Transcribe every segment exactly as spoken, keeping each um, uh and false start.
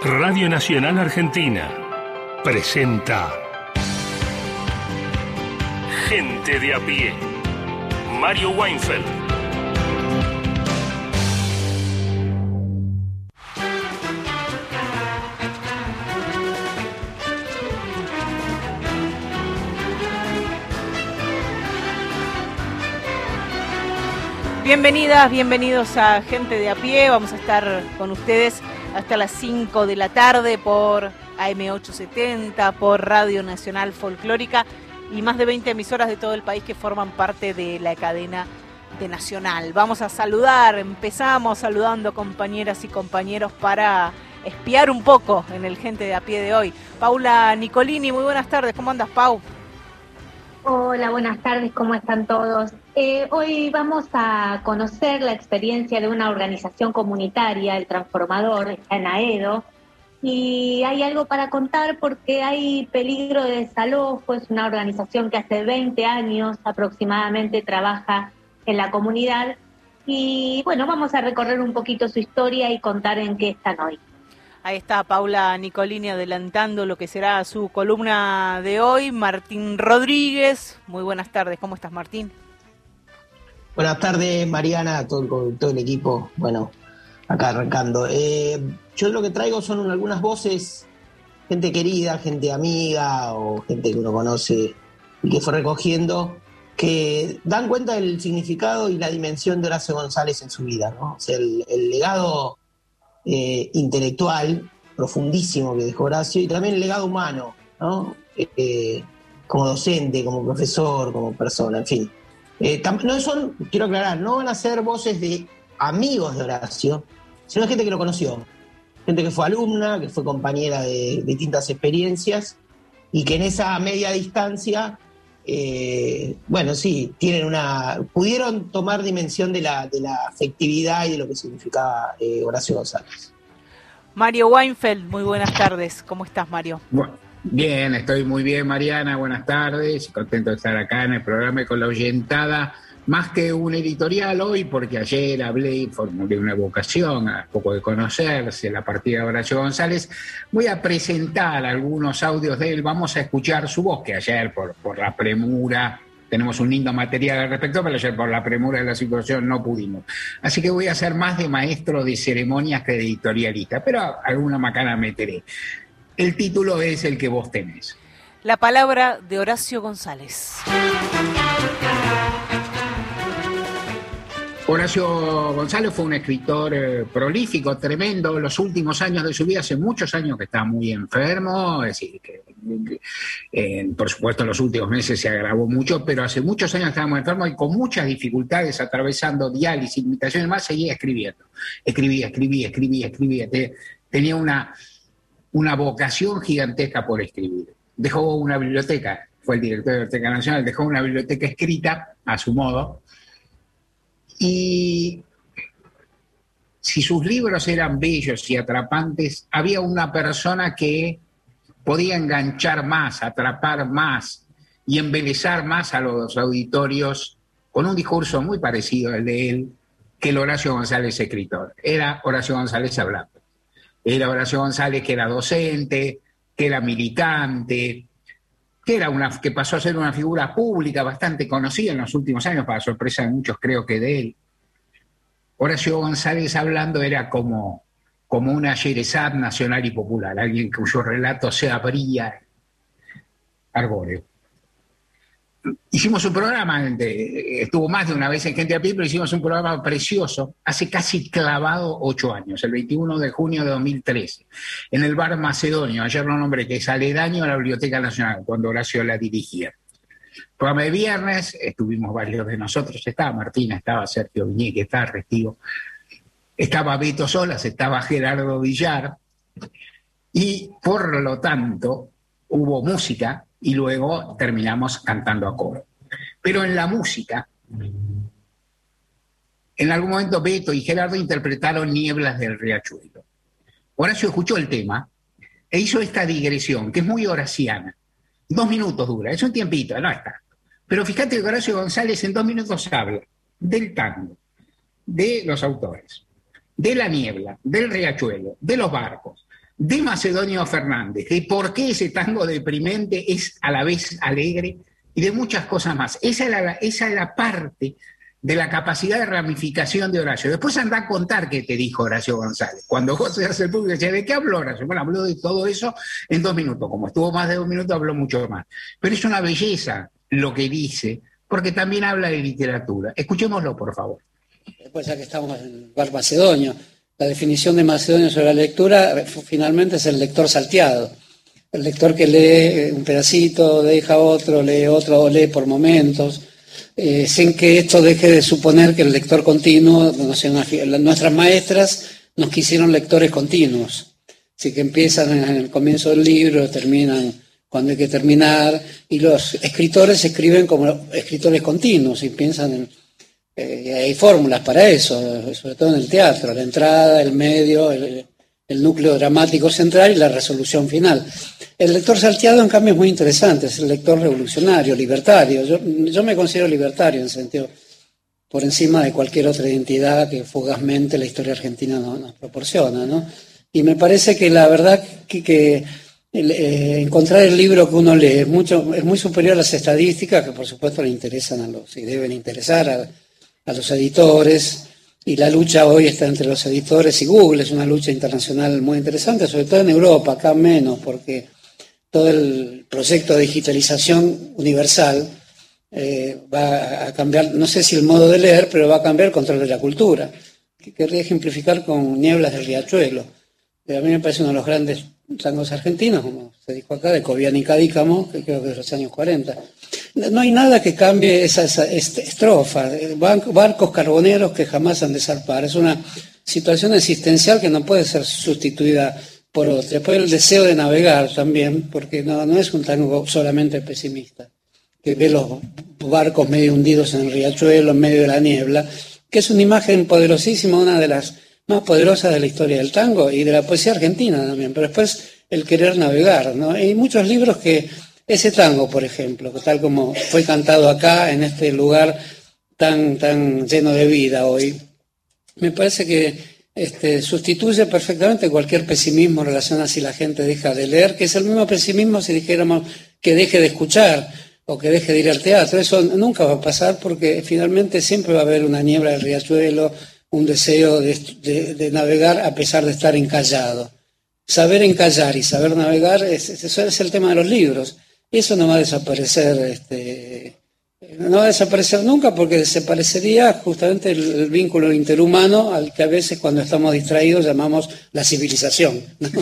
Radio Nacional Argentina presenta Gente de a pie. Mario Weinfeld. Bienvenidas, bienvenidos a Gente de a pie. Vamos a estar con ustedes hasta las cinco de la tarde por A M ochocientos setenta, por Radio Nacional Folclórica y más de veinte emisoras de todo el país que forman parte de la cadena de Nacional. Vamos a saludar, empezamos saludando compañeras y compañeros para espiar un poco en el Gente de a pie de hoy. Paula Nicolini, muy buenas tardes, ¿cómo andas, Pau? Hola, buenas tardes, ¿cómo están todos? Eh, hoy vamos a conocer la experiencia de una organización comunitaria, El Transformador, está en Aedo, y hay algo para contar porque hay peligro de desalojo. Es una organización que hace veinte años aproximadamente trabaja en la comunidad, y bueno, vamos a recorrer un poquito su historia y contar en qué están hoy. Ahí está Paula Nicolini adelantando lo que será su columna de hoy. Martín Rodríguez, muy buenas tardes. ¿Cómo estás, Martín? Buenas tardes, Mariana, todo, todo el equipo. Bueno, acá arrancando. Eh, yo lo que traigo son algunas voces, gente querida, gente amiga o gente que uno conoce y que fue recogiendo, que dan cuenta del significado y la dimensión de Horacio González en su vida, ¿no? O sea, el, el legado Eh, intelectual profundísimo que dejó Horacio, y también el legado humano, ¿no? Eh, como docente, como profesor, como persona, en fin. Eh, tam- no son, quiero aclarar, no van a ser voces de amigos de Horacio, sino gente que lo conoció, gente que fue alumna, que fue compañera de, de distintas experiencias, y que en esa media distancia, eh, bueno, sí, tienen una, pudieron tomar dimensión de la, de la afectividad y de lo que significaba eh, Horacio González. Mario Weinfeld, muy buenas tardes. ¿Cómo estás, Mario? Bueno, bien, estoy muy bien, Mariana. Buenas tardes. Contento de estar acá en el programa y con la oyentada. Más que un editorial hoy, porque ayer hablé y formulé una evocación a poco de conocerse la partida de Horacio González. Voy a presentar algunos audios de él. Vamos a escuchar su voz, que ayer por, por la premura, tenemos un lindo material al respecto, pero ayer por la premura de la situación no pudimos. Así que voy a ser más de maestro de ceremonias que de editorialista, pero alguna macana meteré. El título es el que vos tenés. La palabra de Horacio González. Horacio González fue un escritor eh, prolífico, tremendo. Los últimos años de su vida, hace muchos años que está muy enfermo, es decir, que, que eh, por supuesto en los últimos meses se agravó mucho, pero hace muchos años estaba muy enfermo y con muchas dificultades, atravesando diálisis, invitaciones y demás, seguía escribiendo. Escribía, escribía, escribía, escribía. Te, tenía una, una vocación gigantesca por escribir. Dejó una biblioteca, fue el director de la Biblioteca Nacional, dejó una biblioteca escrita a su modo. Y si sus libros eran bellos y atrapantes, había una persona que podía enganchar más, atrapar más y embelezar más a los auditorios con un discurso muy parecido al de él, que el Horacio González escritor. Era Horacio González hablando. Era Horacio González que era docente, que era militante, que, era una, que pasó a ser una figura pública bastante conocida en los últimos años, para sorpresa de muchos, creo que de él. Horacio González hablando era como, como una Sherezad nacional y popular, alguien cuyo relato se abría arbóreo. Hicimos un programa, estuvo más de una vez en Gente a Pie, pero hicimos un programa precioso, hace casi clavado ocho años, el veintiuno de junio de dos mil trece, en el Bar Macedonio, ayer lo nombré, que es aledaño a la Biblioteca Nacional, cuando Horacio la dirigía. Programa de viernes, estuvimos varios de nosotros, estaba Martina, estaba Sergio Viñeque, estaba Restivo, estaba Beto Solas, estaba Gerardo Villar, y por lo tanto hubo música, y luego terminamos cantando a coro. Pero en la música, en algún momento Beto y Gerardo interpretaron Nieblas del Riachuelo. Horacio escuchó el tema e hizo esta digresión, que es muy horaciana. Dos minutos dura, es un tiempito, no está. Pero fíjate que Horacio González en dos minutos habla del tango, de los autores, de la niebla, del riachuelo, de los barcos, de Macedonio Fernández, de por qué ese tango deprimente es a la vez alegre y de muchas cosas más. Esa era la, esa era parte de la capacidad de ramificación de Horacio. Después anda a contar qué te dijo Horacio González. Cuando vos te haces el público, decía, ¿de qué habló Horacio? Bueno, habló de todo eso en dos minutos. Como estuvo más de dos minutos, habló mucho más. Pero es una belleza lo que dice, porque también habla de literatura. Escuchémoslo, por favor. Después, ya que estamos en el bar macedonio, la definición de Macedonio sobre la lectura finalmente es el lector salteado. El lector que lee un pedacito, deja otro, lee otro, o lee por momentos. Eh, sin que esto deje de suponer que el lector continuo, no sé, una, nuestras maestras nos quisieron lectores continuos, así que empiezan en el comienzo del libro, terminan cuando hay que terminar, y los escritores escriben como escritores continuos y piensan en, eh, hay fórmulas para eso, sobre todo en el teatro, la entrada, el medio, el, el núcleo dramático central y la resolución final. El lector salteado, en cambio, es muy interesante, es el lector revolucionario, libertario. Yo, yo me considero libertario en sentido, por encima de cualquier otra identidad que fugazmente la historia argentina nos, nos proporciona, ¿no? Y me parece que la verdad que, que el, eh, encontrar el libro que uno lee es, mucho, es muy superior a las estadísticas, que por supuesto le interesan a los, y deben interesar a, a los editores. Y la lucha hoy está entre los editores y Google, es una lucha internacional muy interesante, sobre todo en Europa, acá menos, porque todo el proyecto de digitalización universal eh, va a cambiar, no sé si el modo de leer, pero va a cambiar el control de la cultura. Que querría ejemplificar con Nieblas del Riachuelo. A mí me parece uno de los grandes tangos argentinos, como se dijo acá, de Cobián y Cadícamo, que creo que es de los años cuarenta. No hay nada que cambie esa, esa estrofa, barcos carboneros que jamás han de zarpar. Es una situación existencial que no puede ser sustituida por otra. Después el deseo de navegar también, porque no, no es un tango solamente pesimista, que ve los barcos medio hundidos en el riachuelo, en medio de la niebla, que es una imagen poderosísima, una de las más poderosas de la historia del tango y de la poesía argentina también. Pero después el querer navegar, ¿no? Hay muchos libros que ese tango, por ejemplo, que tal como fue cantado acá, en este lugar tan, tan lleno de vida hoy, me parece que este, sustituye perfectamente cualquier pesimismo en relación a si la gente deja de leer, que es el mismo pesimismo si dijéramos que deje de escuchar o que deje de ir al teatro. Eso nunca va a pasar porque finalmente siempre va a haber una niebla del riachuelo, un deseo de, de, de navegar a pesar de estar encallado. Saber encallar y saber navegar, es, eso es el tema de los libros. Eso no va a desaparecer, este, no va a desaparecer nunca porque desaparecería justamente el, el vínculo interhumano al que a veces cuando estamos distraídos llamamos la civilización.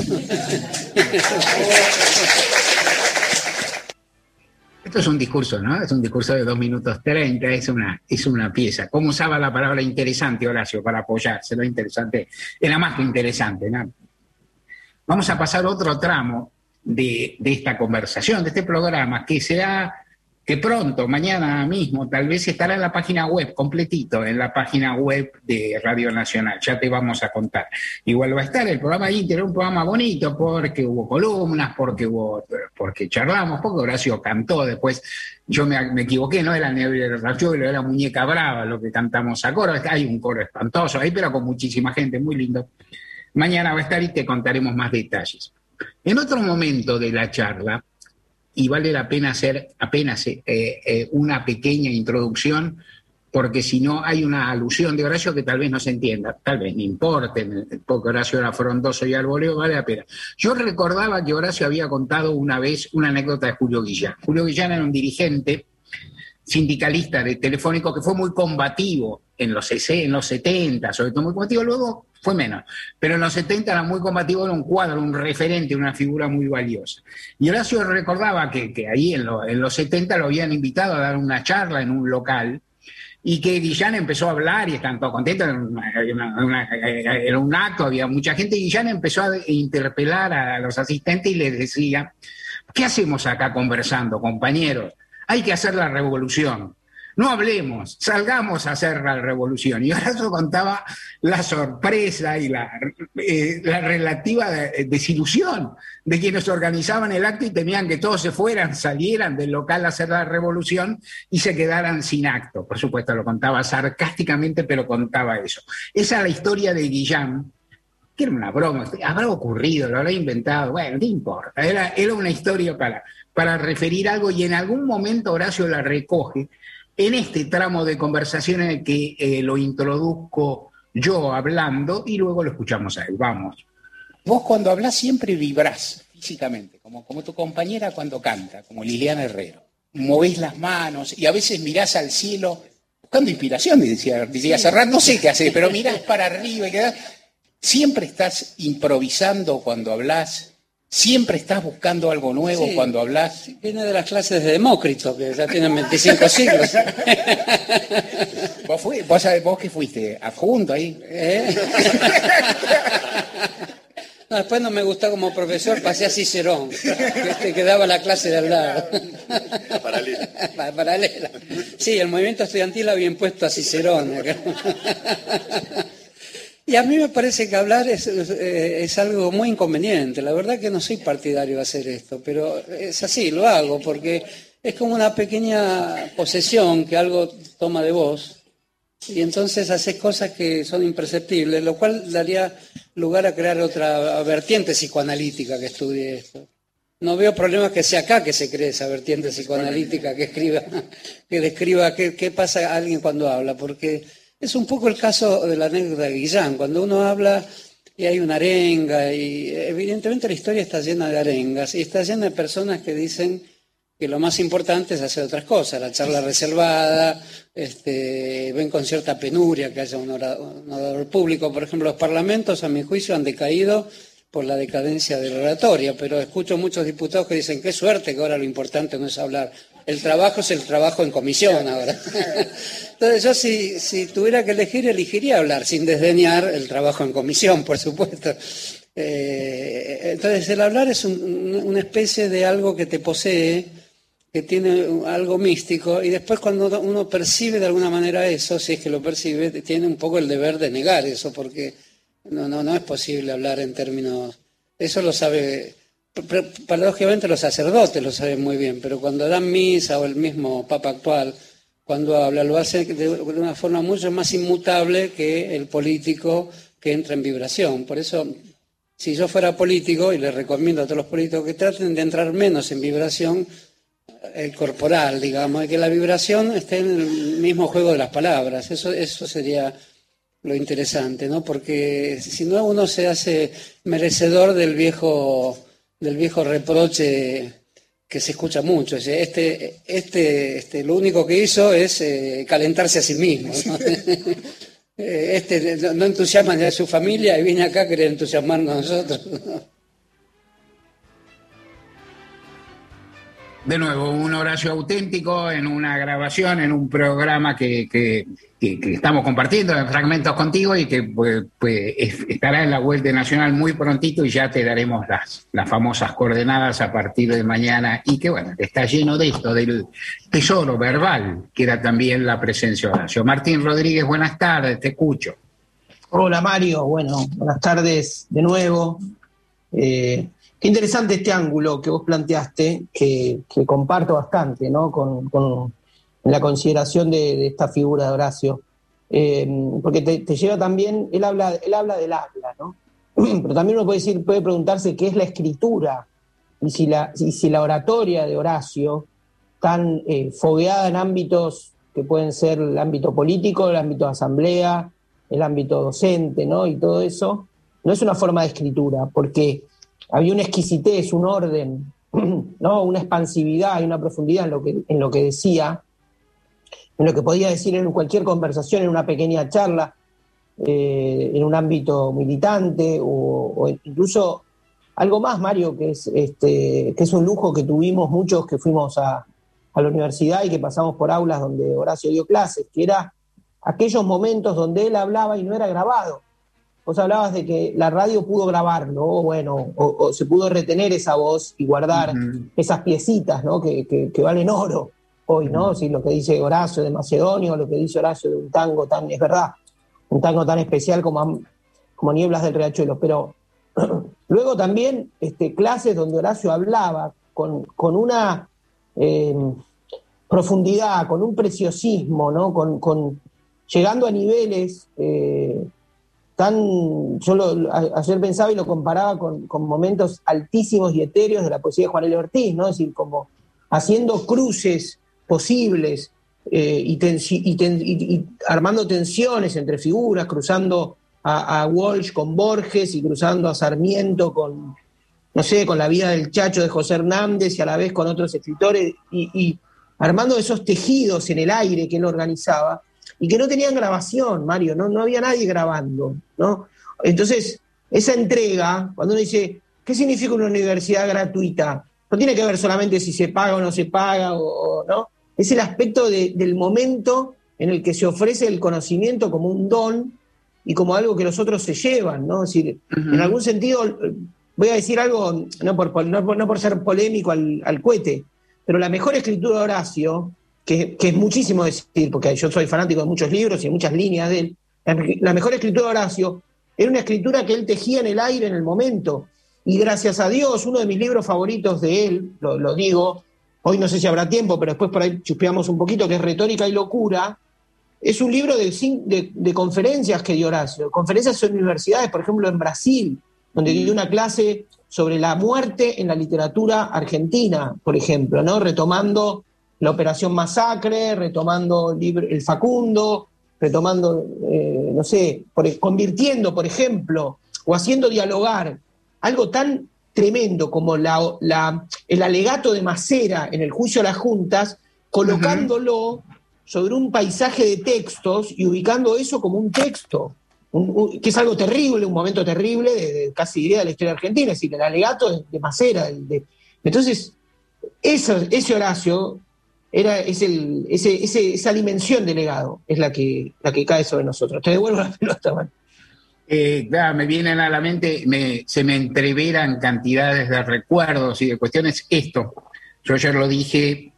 Esto es un discurso, ¿no? Es un discurso de dos minutos treinta, es una, es una pieza. ¿Cómo usaba la palabra interesante, Horacio, para apoyarse? Lo interesante, era más que interesante, ¿no? Vamos a pasar otro tramo de, de esta conversación, de este programa, que será, que pronto, mañana mismo, tal vez estará en la página web, completito, en la página web de Radio Nacional, ya te vamos a contar. Igual va a estar el programa Inter, un programa bonito, porque hubo columnas, porque hubo, porque charlamos, porque Horacio cantó, después yo me, me equivoqué, no era Niebla del Riachuelo, era Muñeca Brava lo que cantamos a coro, hay un coro espantoso ahí, pero con muchísima gente, muy lindo. Mañana va a estar y te contaremos más detalles. En otro momento de la charla, y vale la pena hacer apenas eh, eh, una pequeña introducción, porque si no hay una alusión de Horacio que tal vez no se entienda, tal vez no importe, porque Horacio era frondoso y arboleo, vale la pena. Yo recordaba que Horacio había contado una vez una anécdota de Julio Guillán. Julio Guillán era un dirigente sindicalista de Telefónico que fue muy combativo en los, en los setenta, sobre todo muy combativo, luego fue menos, pero en los setenta era muy combativo, era un cuadro, un referente, una figura muy valiosa. Y Horacio recordaba que, que ahí en, lo, en los setenta lo habían invitado a dar una charla en un local y que Guillán empezó a hablar y estaban todos contentos, era, una, una, era un acto, había mucha gente, y Guillán empezó a interpelar a los asistentes y les decía, ¿qué hacemos acá conversando, compañeros? Hay que hacer la revolución. No hablemos, salgamos a hacer la revolución. Y Horacio contaba la sorpresa y la, eh, la relativa desilusión de quienes organizaban el acto y temían que todos se fueran, salieran del local a hacer la revolución y se quedaran sin acto. Por supuesto, lo contaba sarcásticamente, pero contaba eso. Esa es la historia de Guillán, que era una broma, habrá ocurrido, lo habrá inventado, bueno, no importa, era, era una historia para, para referir algo y en algún momento Horacio la recoge en este tramo de conversación en el que eh, lo introduzco yo hablando y luego lo escuchamos a él. Vamos. Vos cuando hablás siempre vibrás físicamente, como, como tu compañera cuando canta, como Liliana Herrero. Movés las manos y a veces mirás al cielo buscando inspiración, decía, diría sí. Serrat, no sé qué hacer, pero mirás para arriba y quedás... Siempre estás improvisando cuando hablas, siempre estás buscando algo nuevo sí, cuando hablas. Viene de las clases de Demócrito, que ya tienen veinticinco siglos. ¿Vos, fui, vos, ¿Vos qué fuiste? ¿Adjunto ahí? ¿Eh? No, después no me gustó como profesor, pasé a Cicerón, que, que daba la clase de al lado. La paralela. La paralela. Sí, el movimiento estudiantil había impuesto a Cicerón. Y a mí me parece que hablar es, es algo muy inconveniente. La verdad que no soy partidario de hacer esto, pero es así, lo hago, porque es como una pequeña posesión que algo toma de vos, y entonces haces cosas que son imperceptibles, lo cual daría lugar a crear otra vertiente psicoanalítica que estudie esto. No veo problema que sea acá que se cree esa vertiente psicoanalítica que escriba, que describa qué, qué pasa a alguien cuando habla, porque... Es un poco el caso de la anécdota de Guillán. Cuando uno habla y hay una arenga, y evidentemente la historia está llena de arengas, y está llena de personas que dicen que lo más importante es hacer otras cosas, la charla reservada, este, ven con cierta penuria que haya un orador, un orador público. Por ejemplo, los parlamentos, a mi juicio, han decaído por la decadencia de la oratoria, pero escucho muchos diputados que dicen, qué suerte que ahora lo importante no es hablar. El trabajo es el trabajo en comisión ahora. Entonces yo si, si tuviera que elegir, elegiría hablar, sin desdeñar el trabajo en comisión, por supuesto. Eh, entonces el hablar es un, una especie de algo que te posee, que tiene algo místico, y después cuando uno percibe de alguna manera eso, si es que lo percibe, tiene un poco el deber de negar eso, porque no, no, no es posible hablar en términos... Eso lo sabe... Paradójicamente los sacerdotes lo saben muy bien, pero cuando dan misa o el mismo Papa actual, cuando habla, lo hace de una forma mucho más inmutable que el político que entra en vibración. Por eso, si yo fuera político, y les recomiendo a todos los políticos que traten de entrar menos en vibración eh, corporal, digamos, y que la vibración esté en el mismo juego de las palabras. Eso, eso sería lo interesante, ¿no? Porque si no, uno se hace merecedor del viejo... del viejo reproche que se escucha mucho. Este, este, este, lo único que hizo es eh, calentarse a sí mismo, ¿no? Este no entusiasma a su familia y viene acá a querer entusiasmarnos a nosotros. De nuevo, un Horacio auténtico en una grabación, en un programa que, que, que, que estamos compartiendo en fragmentos contigo y que pues, pues, estará en la web de Nacional muy prontito y ya te daremos las, las famosas coordenadas a partir de mañana y que bueno, está lleno de esto, del tesoro verbal, que era también la presencia de Horacio. Martín Rodríguez, buenas tardes, te escucho. Hola Mario, bueno, buenas tardes de nuevo. Eh, Qué interesante este ángulo que vos planteaste, que, que comparto bastante, ¿no? Con, con la consideración de, de esta figura de Horacio. Eh, porque te, te lleva también, él habla, él habla del habla, ¿no? Pero también uno puede decir, puede preguntarse qué es la escritura, y si la, y si la oratoria de Horacio, tan eh, fogueada en ámbitos que pueden ser el ámbito político, el ámbito de asamblea, el ámbito docente, ¿no? Y todo eso, no es una forma de escritura, porque había una exquisitez, un orden, ¿no? Una expansividad y una profundidad en lo que, en lo que decía, en lo que podía decir en cualquier conversación, en una pequeña charla, eh, en un ámbito militante, o, o incluso algo más, Mario, que es, este, que es un lujo que tuvimos muchos que fuimos a, a la universidad y que pasamos por aulas donde Horacio dio clases, que era aquellos momentos donde él hablaba y no era grabado. Vos hablabas de que la radio pudo grabarlo, o bueno, o, o se pudo retener esa voz y guardar uh-huh. esas piecitas, ¿no? que, que, que valen oro hoy, ¿no? Uh-huh. Si lo que dice Horacio de Macedonio, lo que dice Horacio de un tango tan, es verdad, un tango tan especial como, como Nieblas del Riachuelo. Pero luego también este, clases donde Horacio hablaba con, con una eh, profundidad, con un preciosismo, ¿no? Con, con, llegando a niveles... Eh, tan, yo lo, ayer pensaba y lo comparaba con, con momentos altísimos y etéreos de la poesía de Juan L. Ortiz, ¿no? Es decir, como haciendo cruces posibles eh, y, tensi, y, ten, y, y armando tensiones entre figuras, cruzando a, a Walsh con Borges y cruzando a Sarmiento con, no sé, con la vida del Chacho de José Hernández y a la vez con otros escritores, y, y armando esos tejidos en el aire que él organizaba, y que no tenían grabación, Mario, no, no había nadie grabando, ¿no? Entonces, esa entrega, cuando uno dice, ¿qué significa una universidad gratuita? No tiene que ver solamente si se paga o no se paga, o, o ¿no? Es el aspecto de, del momento en el que se ofrece el conocimiento como un don y como algo que los otros se llevan, ¿no? Es decir, uh-huh. En algún sentido, voy a decir algo, no por, no por, no por ser polémico al, al cohete, pero la mejor escritura de Horacio, Que, que es muchísimo decir, porque yo soy fanático de muchos libros y de muchas líneas de él, la, la mejor escritura de Horacio era una escritura que él tejía en el aire en el momento, y gracias a Dios, uno de mis libros favoritos de él, lo, lo digo, hoy no sé si habrá tiempo, pero después por ahí chuspeamos un poquito, que es Retórica y Locura, es un libro de, de, de conferencias que dio Horacio, conferencias en universidades, por ejemplo en Brasil, donde dio una clase sobre la muerte en la literatura argentina, por ejemplo, ¿no? Retomando la Operación Masacre, retomando el, libro, el Facundo, retomando, eh, no sé, por, convirtiendo, por ejemplo, o haciendo dialogar algo tan tremendo como la, la, el alegato de Macera en el juicio a las juntas, colocándolo uh-huh. sobre un paisaje de textos y ubicando eso como un texto, un, un, que es algo terrible, un momento terrible, de, de, casi diría de la historia argentina, es decir, el alegato de, de Macera. De, de, entonces, eso, ese Horacio... Era, es el, ese, ese, esa dimensión de legado es la que, la que cae sobre nosotros. Te devuelvo la pelota, man. Eh, claro, me vienen a la mente, me, se me entreveran cantidades de recuerdos y de cuestiones. Esto, yo ayer lo dije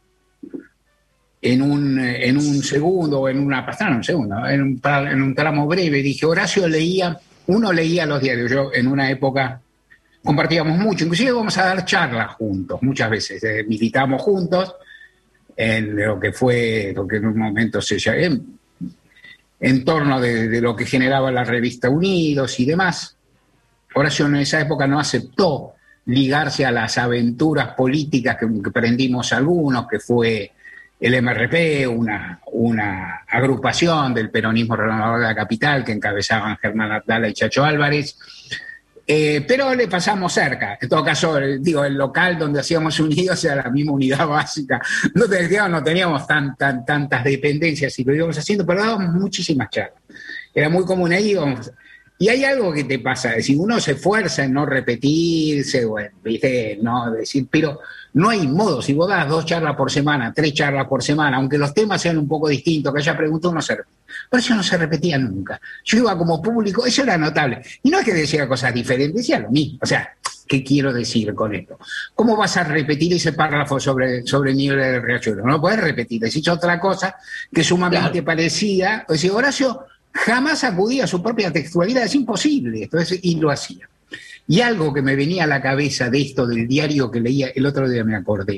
en un, en un segundo, en una pasada, no, un segundo, en un, en un tramo breve, dije, Horacio leía, uno leía los diarios, yo en una época compartíamos mucho, inclusive vamos a dar charlas juntos, muchas veces, eh, militamos juntos, en lo que fue, lo que en un momento se llamó, en, en torno de, de lo que generaba la revista Unidos y demás. Horacio en esa época no aceptó ligarse a las aventuras políticas que, que prendimos algunos, que fue el M R P, una, una agrupación del peronismo renovador de la capital que encabezaban Germán Abdala y Chacho Álvarez. Eh, pero le pasamos cerca. En todo caso, digo, el local donde hacíamos Unidos era la misma unidad básica. No, digamos, no teníamos tan, tan, tantas dependencias y lo íbamos haciendo, pero dábamos muchísimas charlas. Era muy común ahí. Íbamos. Y hay algo que te pasa, si uno se esfuerza en no repetirse, bueno, ¿viste? No decir, pero no hay modo. Si vos das dos charlas por semana, tres charlas por semana, aunque los temas sean un poco distintos, que haya preguntado, uno se repite. Por eso no se repetía nunca. Yo iba como público, eso era notable. Y no es que decía cosas diferentes, decía lo mismo. O sea, ¿qué quiero decir con esto? ¿Cómo vas a repetir ese párrafo sobre, sobre el nivel del riachuelo? No lo puedes repetir, decís otra cosa que es sumamente claro. parecida. O sea, Horacio jamás acudía a su propia textualidad, es imposible. Entonces, y lo hacía. Y algo que me venía a la cabeza de esto del diario que leía, el otro día me acordé.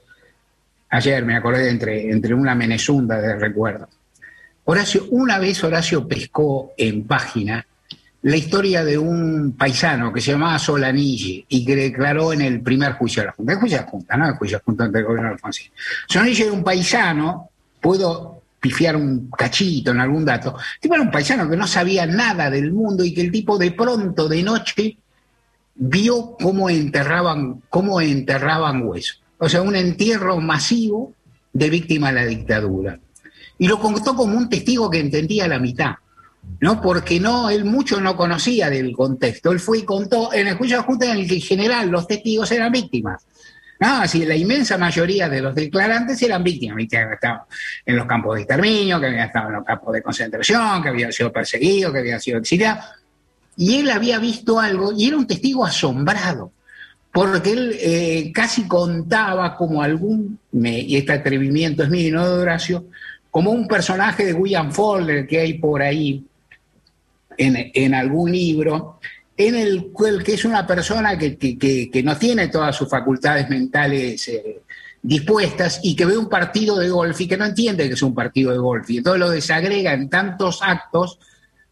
Ayer me acordé entre, entre una menezunda de recuerdos. Horacio, una vez Horacio pescó en Página la historia de un paisano que se llamaba Solanille y que declaró en el primer juicio de la Junta. El juicio de la Junta, no el juicio de la Junta ante el gobierno de Alfonsín. Solanille era un paisano, puedo pifiar un cachito en algún dato, el tipo era un paisano que no sabía nada del mundo y que el tipo de pronto, de noche, vio cómo enterraban, cómo enterraban huesos. O sea, un entierro masivo de víctimas de la dictadura. Y lo contó como un testigo que entendía la mitad, ¿no? Porque no, él mucho no conocía del contexto. Él fue y contó en el juicio de la Junta en el que en general los testigos eran víctimas. No, así la inmensa mayoría de los declarantes eran víctimas, que habían estado en los campos de exterminio, que habían estado en los campos de concentración, que habían sido perseguidos, que habían sido exiliados. Y él había visto algo, y era un testigo asombrado, porque él eh, casi contaba como algún, me, y este atrevimiento es mío y no de Horacio, como un personaje de William Faulkner que hay por ahí en, en algún libro, en el cual que es una persona que, que, que, que no tiene todas sus facultades mentales eh, dispuestas y que ve un partido de golf y que no entiende que es un partido de golf y entonces lo desagrega en tantos actos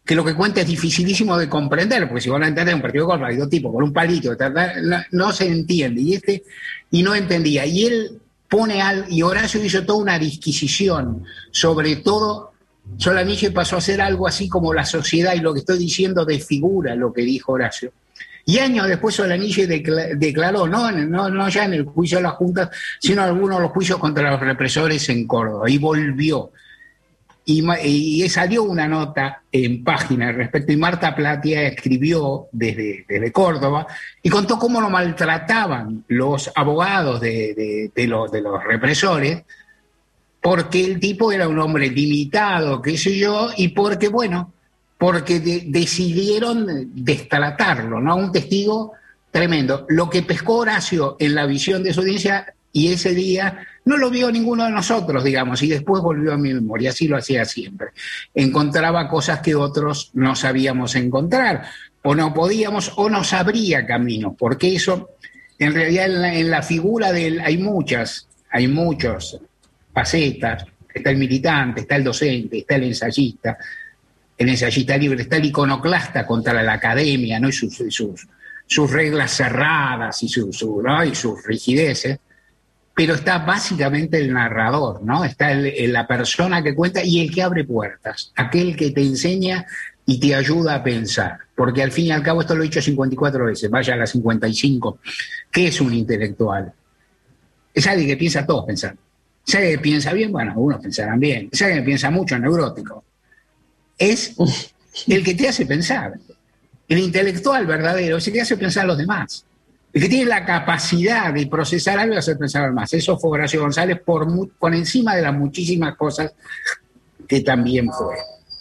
que lo que cuenta es dificilísimo de comprender, porque si vos no entendés un partido de golf, hay dos tipos con un palito, no se entiende, y este, y no entendía. Y él pone al, y Horacio hizo toda una disquisición sobre todo. Solaniche pasó a hacer algo así como la sociedad, y lo que estoy diciendo desfigura lo que dijo Horacio. Y años después Solaniche declaró, no, no, no ya en el juicio de la Junta, sino en algunos de los juicios contra los represores en Córdoba, y volvió. Y, y salió una nota en Página al respecto, y Marta Platia escribió desde, desde Córdoba y contó cómo lo maltrataban los abogados de, de, de, los, de los represores, porque el tipo era un hombre limitado, qué sé yo, y porque, bueno, porque de, decidieron destratarlo, ¿no? Un testigo tremendo. Lo que pescó Horacio en la visión de su audiencia, y ese día no lo vio ninguno de nosotros, digamos, y después volvió a mi memoria, así lo hacía siempre. Encontraba cosas que otros no sabíamos encontrar, o no podíamos, o no sabría caminos, porque eso, en realidad, en la, en la figura de él hay muchas, hay muchos facetas. Está el militante, está el docente, está el ensayista, el ensayista libre, está el iconoclasta contra la academia, ¿no? Y sus, sus, sus reglas cerradas y, su, su, ¿no? y sus rigideces, pero está básicamente el narrador, ¿no? Está el, el, la persona que cuenta y el que abre puertas, aquel que te enseña y te ayuda a pensar, porque al fin y al cabo, esto lo he dicho cincuenta y cuatro veces, vaya a las cincuenta y cinco, ¿qué es un intelectual? Es alguien que piensa todos pensando. Si alguien piensa bien, bueno, algunos pensarán bien. Si alguien piensa mucho, neurótico. Es el que te hace pensar. El intelectual verdadero es el que hace pensar a los demás. El que tiene la capacidad de procesar algo y hacer pensar a los demás. Eso fue Horacio González por, por encima de las muchísimas cosas que también fue.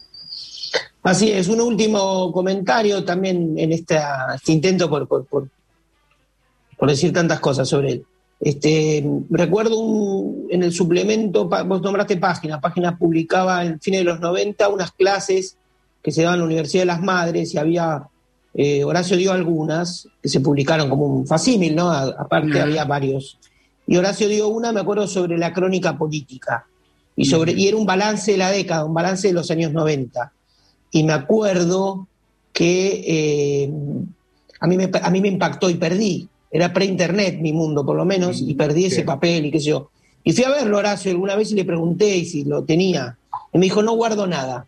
Así es, un último comentario también en esta, este intento por, por, por, por decir tantas cosas sobre él. Este, recuerdo un, en el suplemento, vos nombraste Página, Página publicaba en fines de los noventa unas clases que se daban en la Universidad de las Madres, y había, eh, Horacio dio algunas que se publicaron como un facímil, ¿no? A, aparte mm. había varios. Y Horacio dio una, me acuerdo, sobre la crónica política, y, sobre, mm. y era un balance de la década, un balance de los años noventa. Y me acuerdo que eh, a, mí me, a mí me impactó y perdí. Era pre-internet mi mundo, por lo menos, y perdí ese papel y qué sé yo. Y fui a verlo, Horacio, alguna vez, y le pregunté si lo tenía. Y me dijo, no guardo nada.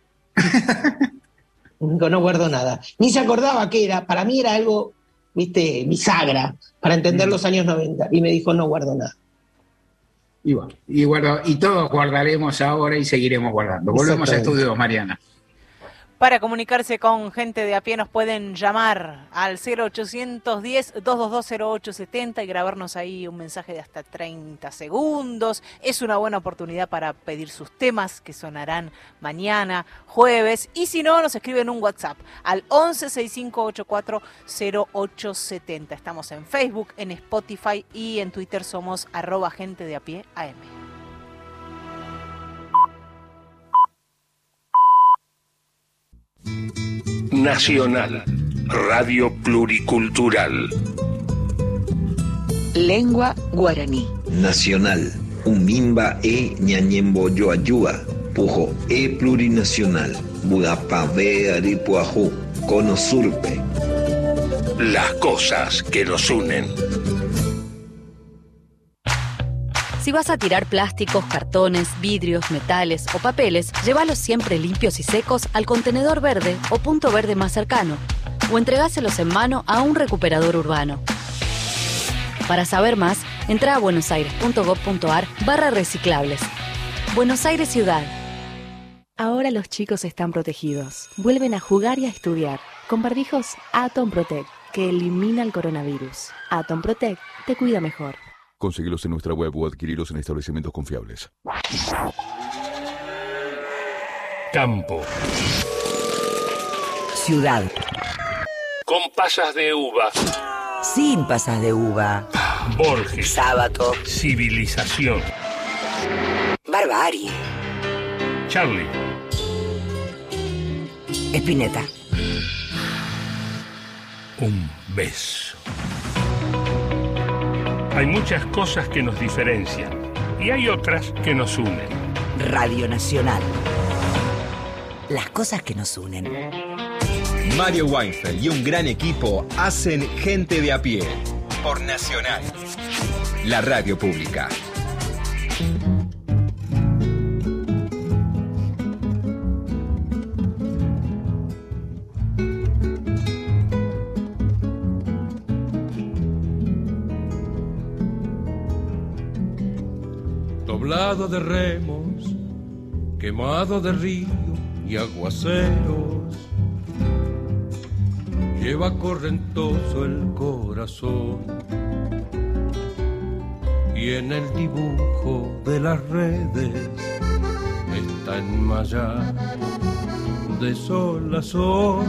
Me dijo, no guardo nada. Ni se acordaba qué era. Para mí era algo, viste, bisagra, para entender mm. los años noventa. Y me dijo, no guardo nada. Y bueno, y, guardo, y todos guardaremos ahora y seguiremos guardando. Volvemos a estudios, Mariana. Para comunicarse con Gente de a Pie nos pueden llamar al cero ochocientos diez, doscientos veintidós, cero ocho setenta y grabarnos ahí un mensaje de hasta treinta segundos. Es una buena oportunidad para pedir sus temas que sonarán mañana, jueves. Y si no, nos escriben un WhatsApp al once sesenta y cinco ochenta y cuatro cero ocho setenta. Estamos en Facebook, en Spotify y en Twitter somos arroba Gente de a Pie A M. Nacional, Radio Pluricultural. Lengua guaraní. Nacional, Umimba e Ñañembo Yoayúa, Pujo e Plurinacional, Budapave Aripuajú, Cono Surpe. Las cosas que nos unen. Si vas a tirar plásticos, cartones, vidrios, metales o papeles, llévalos siempre limpios y secos al contenedor verde o punto verde más cercano, o entregáselos en mano a un recuperador urbano. Para saber más, entra a buenosaires.gov.ar barra reciclables. Buenos Aires Ciudad. Ahora los chicos están protegidos. Vuelven a jugar y a estudiar. Con barbijos Atom Protect, que elimina el coronavirus. Atom Protect te cuida mejor. Conseguilos en nuestra web o adquirilos en establecimientos confiables. Campo. Ciudad. Con pasas de uva. Sin pasas de uva. Borges. Sábato. Civilización. Barbarie. Charlie. Spinetta. Un beso. Hay muchas cosas que nos diferencian y hay otras que nos unen. Radio Nacional. Las cosas que nos unen. Mario Weinfeld y un gran equipo hacen Gente de a Pie por Nacional, la radio pública. Doblado de remos, quemado de río y aguaceros, lleva correntoso el corazón, y en el dibujo de las redes está enmayado de sol a sol.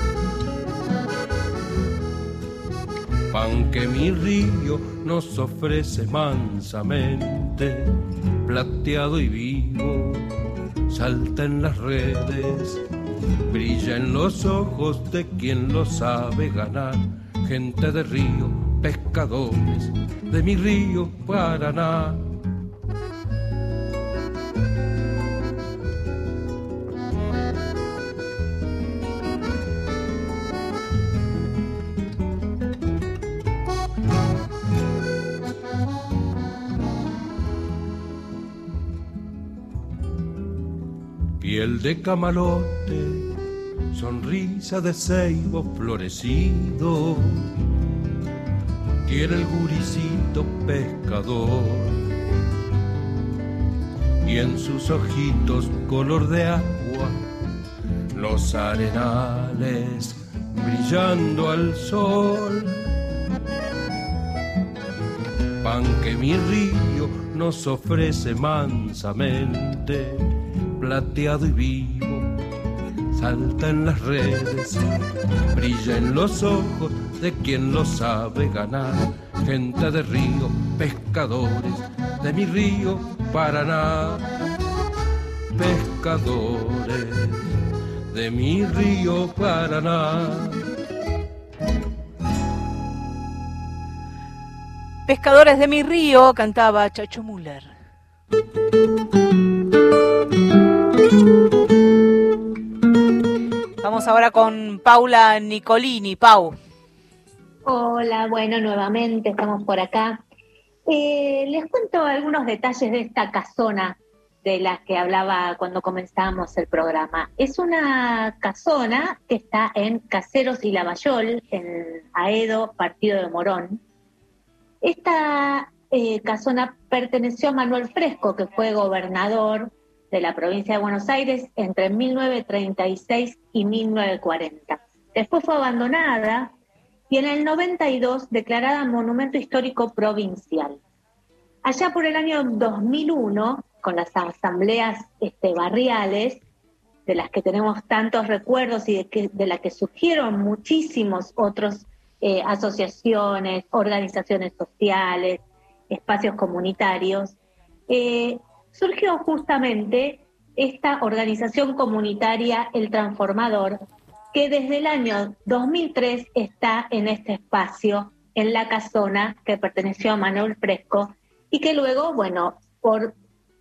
Pan que mi río nos ofrece mansamente, plateado y vivo, salta en las redes, brilla en los ojos de quien lo sabe ganar. Gente de río, pescadores de mi río Paraná. Piel de camalote, sonrisa de ceibo florecido, tiene el guricito pescador, y en sus ojitos color de agua, los arenales brillando al sol. Pan que mi río nos ofrece mansamente, plateado y vivo, salta en las redes, brilla en los ojos de quien lo sabe ganar. Gente de río, pescadores de mi río Paraná. Pescadores de mi río Paraná. Pescadores de mi río, cantaba Chacho Müller. Vamos ahora con Paula Nicolini. Pau. Hola, bueno, nuevamente estamos por acá. Eh, les cuento algunos detalles de esta casona de la que hablaba cuando comenzamos el programa. Es una casona que está en Caseros y Lavallol, en Aedo, partido de Morón. Esta eh, casona perteneció a Manuel Fresco, que fue gobernador de la provincia de Buenos Aires entre mil novecientos treinta y seis y mil novecientos cuarenta. Después fue abandonada y en el noventa y dos declarada Monumento Histórico Provincial. Allá por el año dos mil uno, con las asambleas este, barriales, de las que tenemos tantos recuerdos y de, que, de las que surgieron muchísimos otros eh, asociaciones, organizaciones sociales, espacios comunitarios, eh, surgió justamente esta organización comunitaria El Transformador, que desde el año dos mil tres está en este espacio, en la casona que perteneció a Manuel Fresco, y que luego, bueno, por,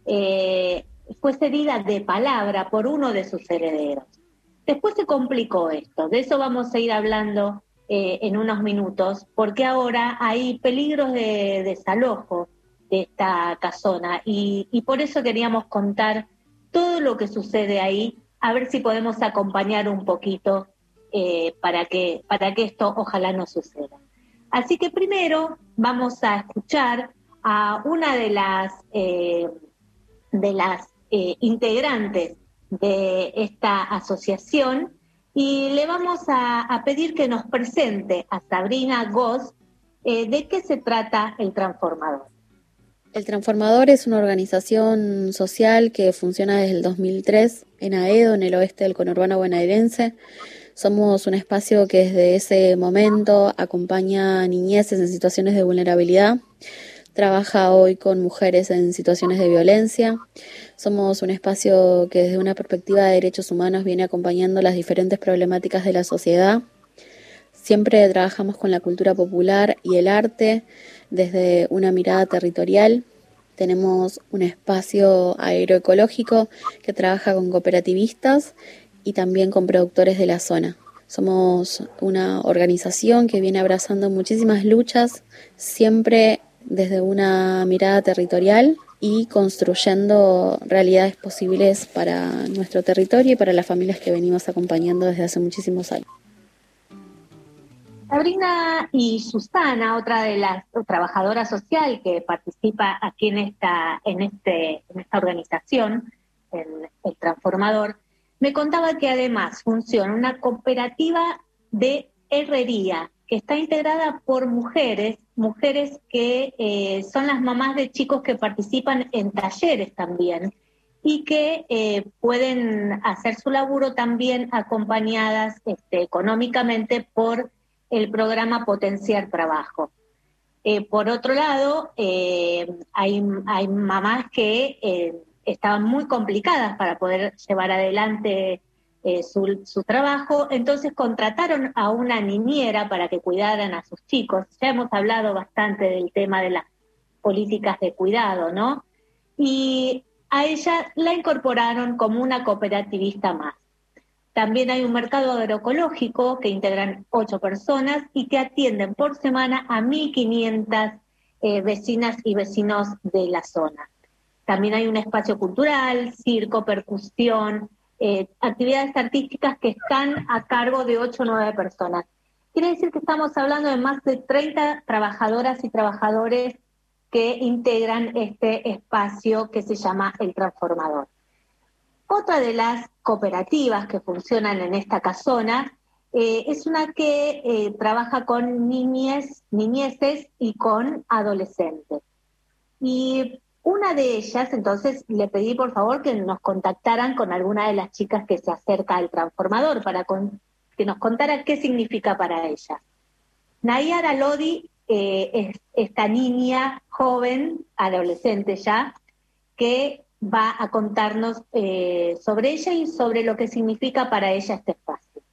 eh, fue cedida de palabra por uno de sus herederos. Después se complicó esto, de eso vamos a ir hablando eh, en unos minutos, porque ahora hay peligros de desalojo de esta casona, y, y por eso queríamos contar todo lo que sucede ahí, a ver si podemos acompañar un poquito eh, para que, para que esto ojalá no suceda. Así que primero vamos a escuchar a una de las, eh, de las eh, integrantes de esta asociación, y le vamos a, a pedir que nos presente a Sabrina Goss eh, de qué se trata El Transformador. El Transformador es una organización social que funciona desde el dos mil tres en Aedo, en el oeste del conurbano bonaerense. Somos un espacio que desde ese momento acompaña a niñeces en situaciones de vulnerabilidad. Trabaja hoy con mujeres en situaciones de violencia. Somos un espacio que desde una perspectiva de derechos humanos viene acompañando las diferentes problemáticas de la sociedad. Siempre trabajamos con la cultura popular y el arte desde una mirada territorial. Tenemos un espacio agroecológico que trabaja con cooperativistas y también con productores de la zona. Somos una organización que viene abrazando muchísimas luchas, siempre desde una mirada territorial y construyendo realidades posibles para nuestro territorio y para las familias que venimos acompañando desde hace muchísimos años. Sabrina y Susana, otra de las trabajadoras social que participa aquí en esta, en este, en esta organización, el, el Transformador, me contaba que además funciona una cooperativa de herrería que está integrada por mujeres, mujeres que eh, son las mamás de chicos que participan en talleres también y que eh, pueden hacer su laburo también acompañadas este, económicamente por el programa Potenciar Trabajo. Eh, por otro lado, eh, hay, hay mamás que eh, estaban muy complicadas para poder llevar adelante eh, su, su trabajo, entonces contrataron a una niñera para que cuidaran a sus chicos. Ya hemos hablado bastante del tema de las políticas de cuidado, ¿no? Y a ella la incorporaron como una cooperativista más. También hay un mercado agroecológico que integran ocho personas y que atienden por semana a mil quinientas eh, vecinas y vecinos de la zona. También hay un espacio cultural, circo, percusión, eh, actividades artísticas que están a cargo de ocho o nueve personas. Quiere decir que estamos hablando de más de treinta trabajadoras y trabajadores que integran este espacio que se llama El Transformador. Otra de las cooperativas que funcionan en esta casona eh, es una que eh, trabaja con niñez, niñeces y con adolescentes. Y una de ellas, entonces, le pedí por favor que nos contactaran con alguna de las chicas que se acerca al Transformador para con, que nos contara qué significa para ella. Nayara Lodi eh, es esta niña joven, adolescente ya, que va a contarnos eh, sobre ella y sobre lo que significa para ella este espacio.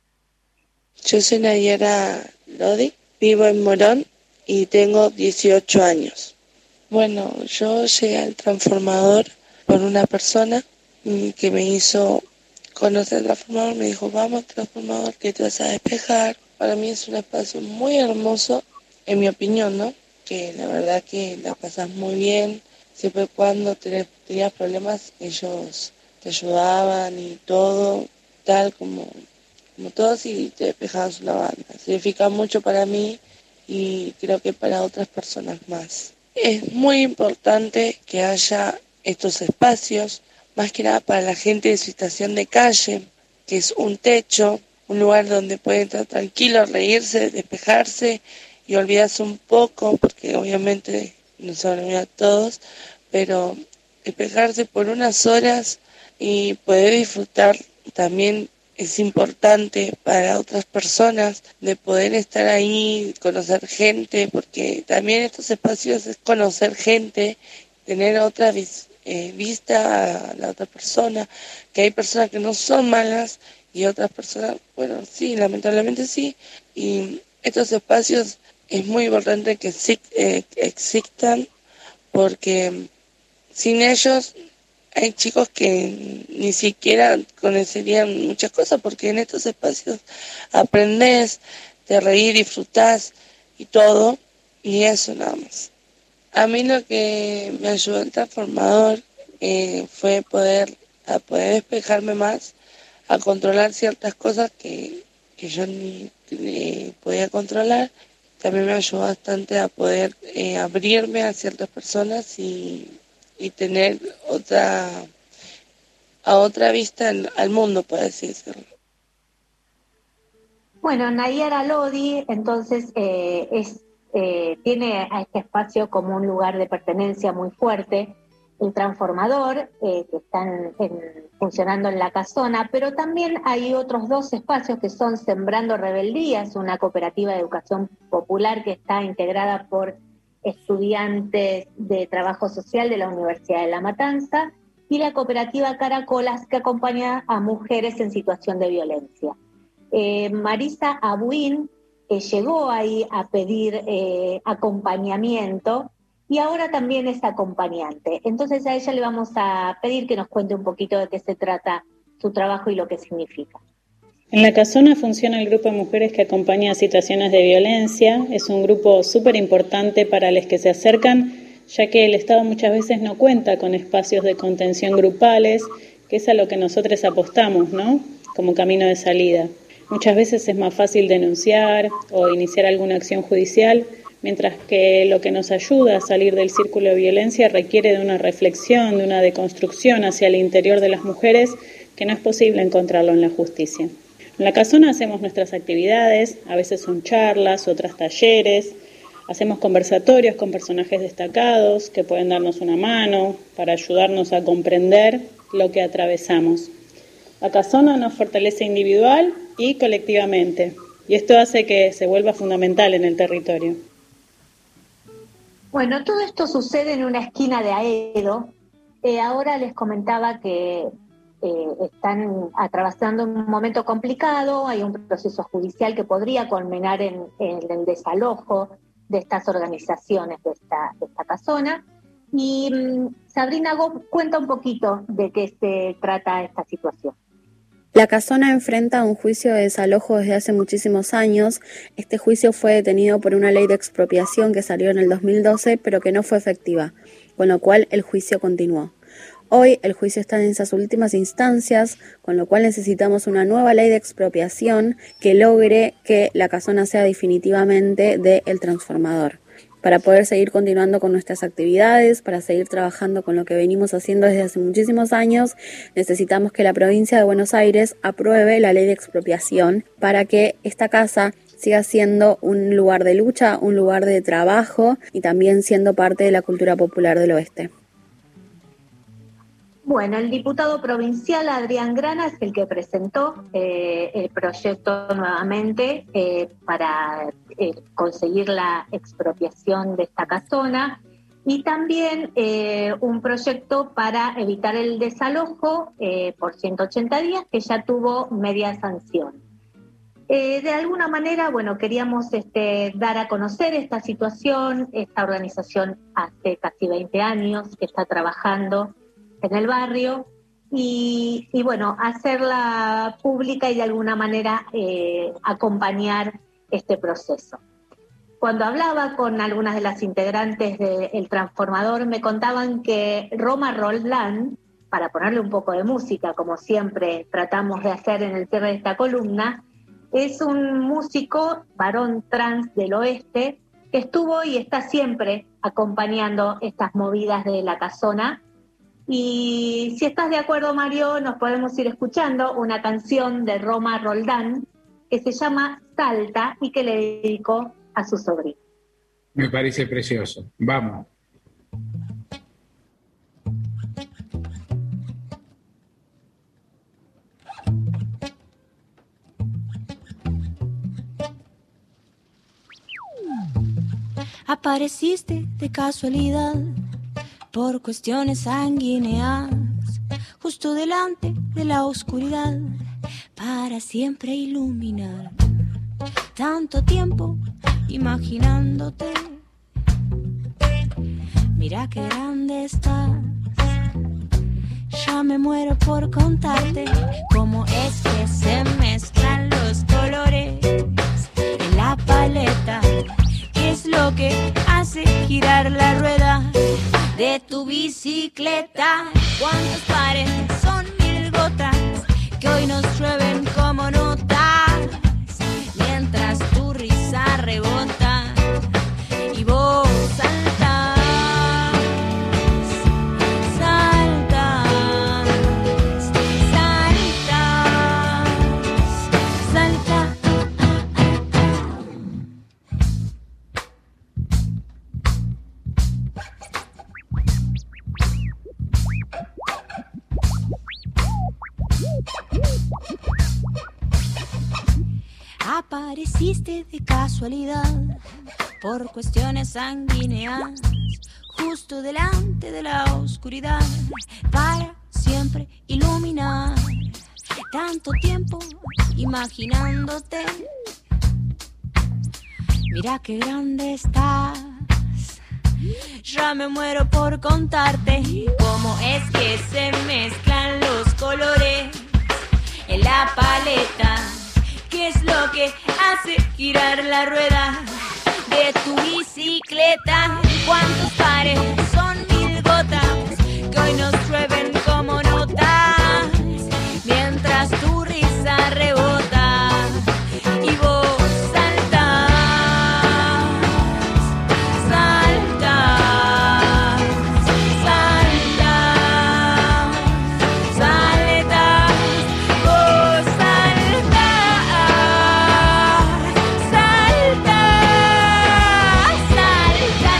Yo soy Nayara Lodi, vivo en Morón y tengo dieciocho años. Bueno, yo llegué al Transformador por una persona que me hizo conocer el Transformador, me dijo, vamos al Transformador que te vas a despejar. Para mí es un espacio muy hermoso, en mi opinión, ¿no? Que la verdad que la pasas muy bien, siempre y cuando tenés, tenías problemas, ellos te ayudaban y todo, tal como, como todos, y te despejaban una banda. Significa mucho para mí y creo que para otras personas más. Es muy importante que haya estos espacios, más que nada para la gente de situación de calle, que es un techo, un lugar donde pueden estar tranquilos, reírse, despejarse y olvidarse un poco, porque obviamente no se van a olvidar todos, pero despejarse por unas horas y poder disfrutar también es importante para otras personas, de poder estar ahí, conocer gente, porque también estos espacios es conocer gente, tener otra vis, eh, vista a la otra persona, que hay personas que no son malas y otras personas, bueno, sí, lamentablemente sí, y estos espacios es muy importante que eh, existan, porque sin ellos hay chicos que ni siquiera conocerían muchas cosas, porque en estos espacios aprendes, te reír, disfrutás y todo, y eso nada más. A mí lo que me ayudó el Transformador eh, fue poder, a poder despejarme más, a controlar ciertas cosas que, que yo ni, ni podía controlar. También me ayudó bastante a poder eh, abrirme a ciertas personas y y tener otra a otra vista al, al mundo, por así decirlo. Bueno, Nayara Lodi, entonces, eh, es, eh, tiene a este espacio como un lugar de pertenencia muy fuerte, el Transformador, eh, que están en, funcionando en la casona, pero también hay otros dos espacios que son Sembrando Rebeldías, una cooperativa de educación popular que está integrada por estudiantes de trabajo social de la Universidad de La Matanza, y la cooperativa Caracolas, que acompaña a mujeres en situación de violencia. Eh, Marisa Abuin eh, llegó ahí a pedir eh, acompañamiento y ahora también es acompañante. Entonces a ella le vamos a pedir que nos cuente un poquito de qué se trata su trabajo y lo que significa. En la casona funciona el grupo de mujeres que acompaña a situaciones de violencia. Es un grupo súper importante para los que se acercan, ya que el Estado muchas veces no cuenta con espacios de contención grupales, que es a lo que nosotros apostamos, ¿no?, como camino de salida. Muchas veces es más fácil denunciar o iniciar alguna acción judicial, mientras que lo que nos ayuda a salir del círculo de violencia requiere de una reflexión, de una deconstrucción hacia el interior de las mujeres, que no es posible encontrarlo en la justicia. En la casona hacemos nuestras actividades, a veces son charlas, otras talleres, hacemos conversatorios con personajes destacados que pueden darnos una mano para ayudarnos a comprender lo que atravesamos. La casona nos fortalece individual y colectivamente, y esto hace que se vuelva fundamental en el territorio. Bueno, todo esto sucede en una esquina de Aedo. Eh, ahora les comentaba que eh, están atravesando un momento complicado, hay un proceso judicial que podría culminar en, en el desalojo de estas organizaciones, de esta, de esta casona. Y um, Sabrina Goff cuenta un poquito de qué se trata esta situación. La casona enfrenta un juicio de desalojo desde hace muchísimos años. Este juicio fue detenido por una ley de expropiación que salió en el dos mil doce, pero que no fue efectiva, con lo cual el juicio continuó. Hoy el juicio está en esas últimas instancias, con lo cual necesitamos una nueva ley de expropiación que logre que la casona sea definitivamente de El Transformador, para poder seguir continuando con nuestras actividades, para seguir trabajando con lo que venimos haciendo desde hace muchísimos años. Necesitamos que la provincia de Buenos Aires apruebe la ley de expropiación para que esta casa siga siendo un lugar de lucha, un lugar de trabajo y también siendo parte de la cultura popular del oeste. Bueno, el diputado provincial Adrián Grana es el que presentó eh, el proyecto nuevamente eh, para eh, conseguir la expropiación de esta casona y también eh, un proyecto para evitar el desalojo eh, por ciento ochenta días, que ya tuvo media sanción. Eh, de alguna manera, bueno, queríamos este, dar a conocer esta situación. Esta organización hace casi veinte años que está trabajando en el barrio y, y bueno, hacerla pública y de alguna manera eh, acompañar este proceso. Cuando hablaba con algunas de las integrantes de El Transformador, me contaban que Roma Roldán, para ponerle un poco de música, como siempre tratamos de hacer en el cierre de esta columna, es un músico varón trans del oeste que estuvo y está siempre acompañando estas movidas de la casona. Y si estás de acuerdo, Mario, nos podemos ir escuchando una canción de Roma Roldán que se llama Salta y que le dedicó a su sobrino. Me parece precioso. Vamos. Apareciste de casualidad por cuestiones sanguíneas, justo delante de la oscuridad, para siempre iluminar. Tanto tiempo imaginándote, mira qué grande estás. Ya me muero por contarte cómo es que se mezclan los colores en la paleta. ¿Qué es lo que hace girar la rueda de tu bicicleta? ¿Cuántos pares son mil gotas que hoy nos llueven como notas? Mientras tu risa rebota y vos saltas, saltas, saltas, saltas. Apareciste de casualidad por cuestiones sanguíneas, justo delante de la oscuridad, para siempre iluminar. Tanto tiempo imaginándote, mira qué grande estás. Ya me muero por contarte cómo es que se mezclan los colores en la paleta. ¿qué es lo que hace girar la rueda de tu bicicleta? ¿Cuántos pares son mil gotas que hoy nos llueven como notas? Mientras tu risa rebota y vos saltás, saltás, saltás, saltás, vos saltás, saltás, salta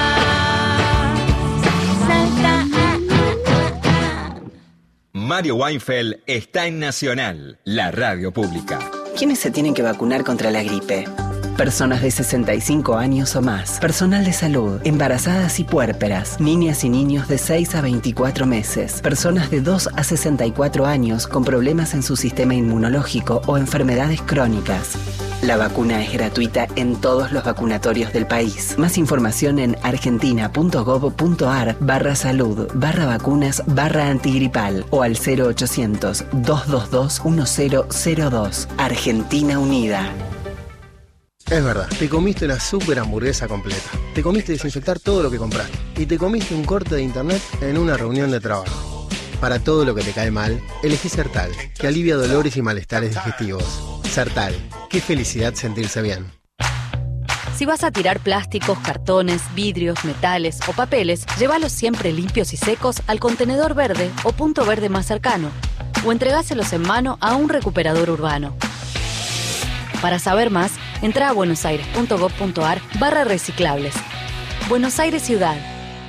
nomás, salta. Mario Weinfeld está en Nacional, la radio pública. ¿Quiénes se tienen que vacunar contra la gripe? Personas de sesenta y cinco años o más, personal de salud, embarazadas y puérperas, niñas y niños de seis a veinticuatro meses, personas de dos a sesenta y cuatro años con problemas en su sistema inmunológico o enfermedades crónicas. La vacuna es gratuita en todos los vacunatorios del país. Más información en argentina.gov.ar barra salud barra vacunas barra antigripal o al cero ochocientos, doscientos veintidós, diez cero dos. Argentina Unida. Es verdad, te comiste una super hamburguesa completa. Te comiste desinfectar todo lo que compraste. Y te comiste un corte de internet en una reunión de trabajo. Para todo lo que te cae mal, elegí Sertal, que alivia dolores y malestares digestivos. Sertal, qué felicidad sentirse bien. Si vas a tirar plásticos, cartones, vidrios, metales o papeles, llévalos siempre limpios y secos al contenedor verde o punto verde más cercano, o entregáselos en mano a un recuperador urbano. Para saber más, entra a buenosaires.gov.ar barra reciclables. Buenos Aires Ciudad.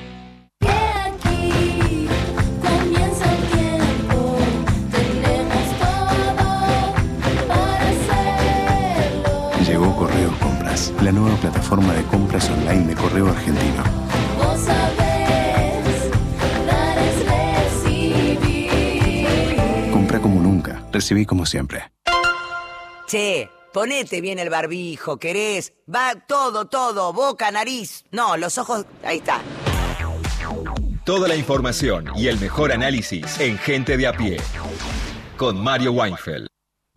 Llegó Correos Compras, la nueva plataforma de compras online de Correo Argentino. Vos sabés, dar es recibir. Compra como nunca, recibí como siempre. Che, ponete bien el barbijo, ¿querés? Va todo, todo, boca, nariz. No, los ojos, ahí está. Toda la información y el mejor análisis en Gente de a Pie. Con Mario Weinfeld.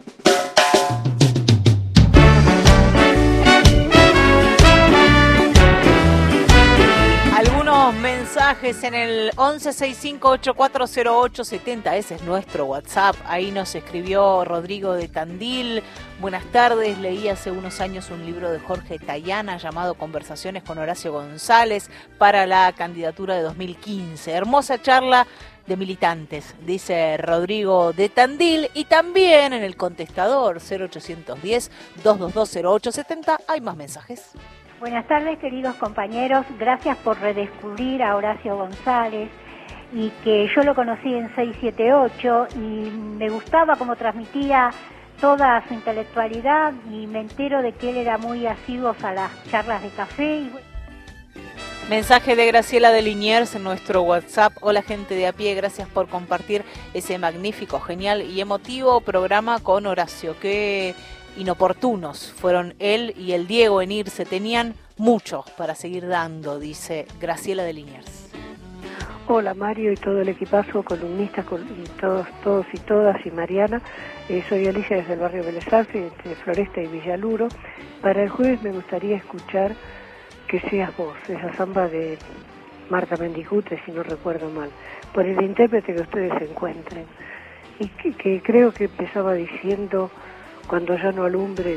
Algunos mensajes en el once sesenta y cinco, ochenta y cuatro cero ocho setenta, ese es nuestro WhatsApp. Ahí nos escribió Rodrigo de Tandil. Buenas tardes, leí hace unos años un libro de Jorge Tayana llamado Conversaciones con Horacio González para la candidatura de dos mil quince. Hermosa charla de militantes, dice Rodrigo de Tandil. Y también en el contestador cero ochocientos diez, doscientos veintidós, cero ocho setenta hay más mensajes. Buenas tardes, queridos compañeros. Gracias por redescubrir a Horacio González, y que yo lo conocí en seiscientos setenta y ocho y me gustaba cómo transmitía toda su intelectualidad, y me entero de que él era muy asiduo a las charlas de café. Y... Mensaje de Graciela de Liniers en nuestro WhatsApp. Hola, gente de a pie, gracias por compartir ese magnífico, genial y emotivo programa con Horacio. Qué inoportunos fueron él y el Diego en irse, tenían mucho para seguir dando, dice Graciela de Liniers. Hola Mario y todo el equipazo, columnistas y todos, todos y todas, y Mariana. Eh, soy Alicia desde el barrio Vélez Arfield, entre Floresta y Villaluro. Para el jueves me gustaría escuchar Que seas vos, esa samba de Marta Mendicutre, si no recuerdo mal, por el intérprete que ustedes encuentren. Y que, que creo que empezaba diciendo: cuando ya no alumbre.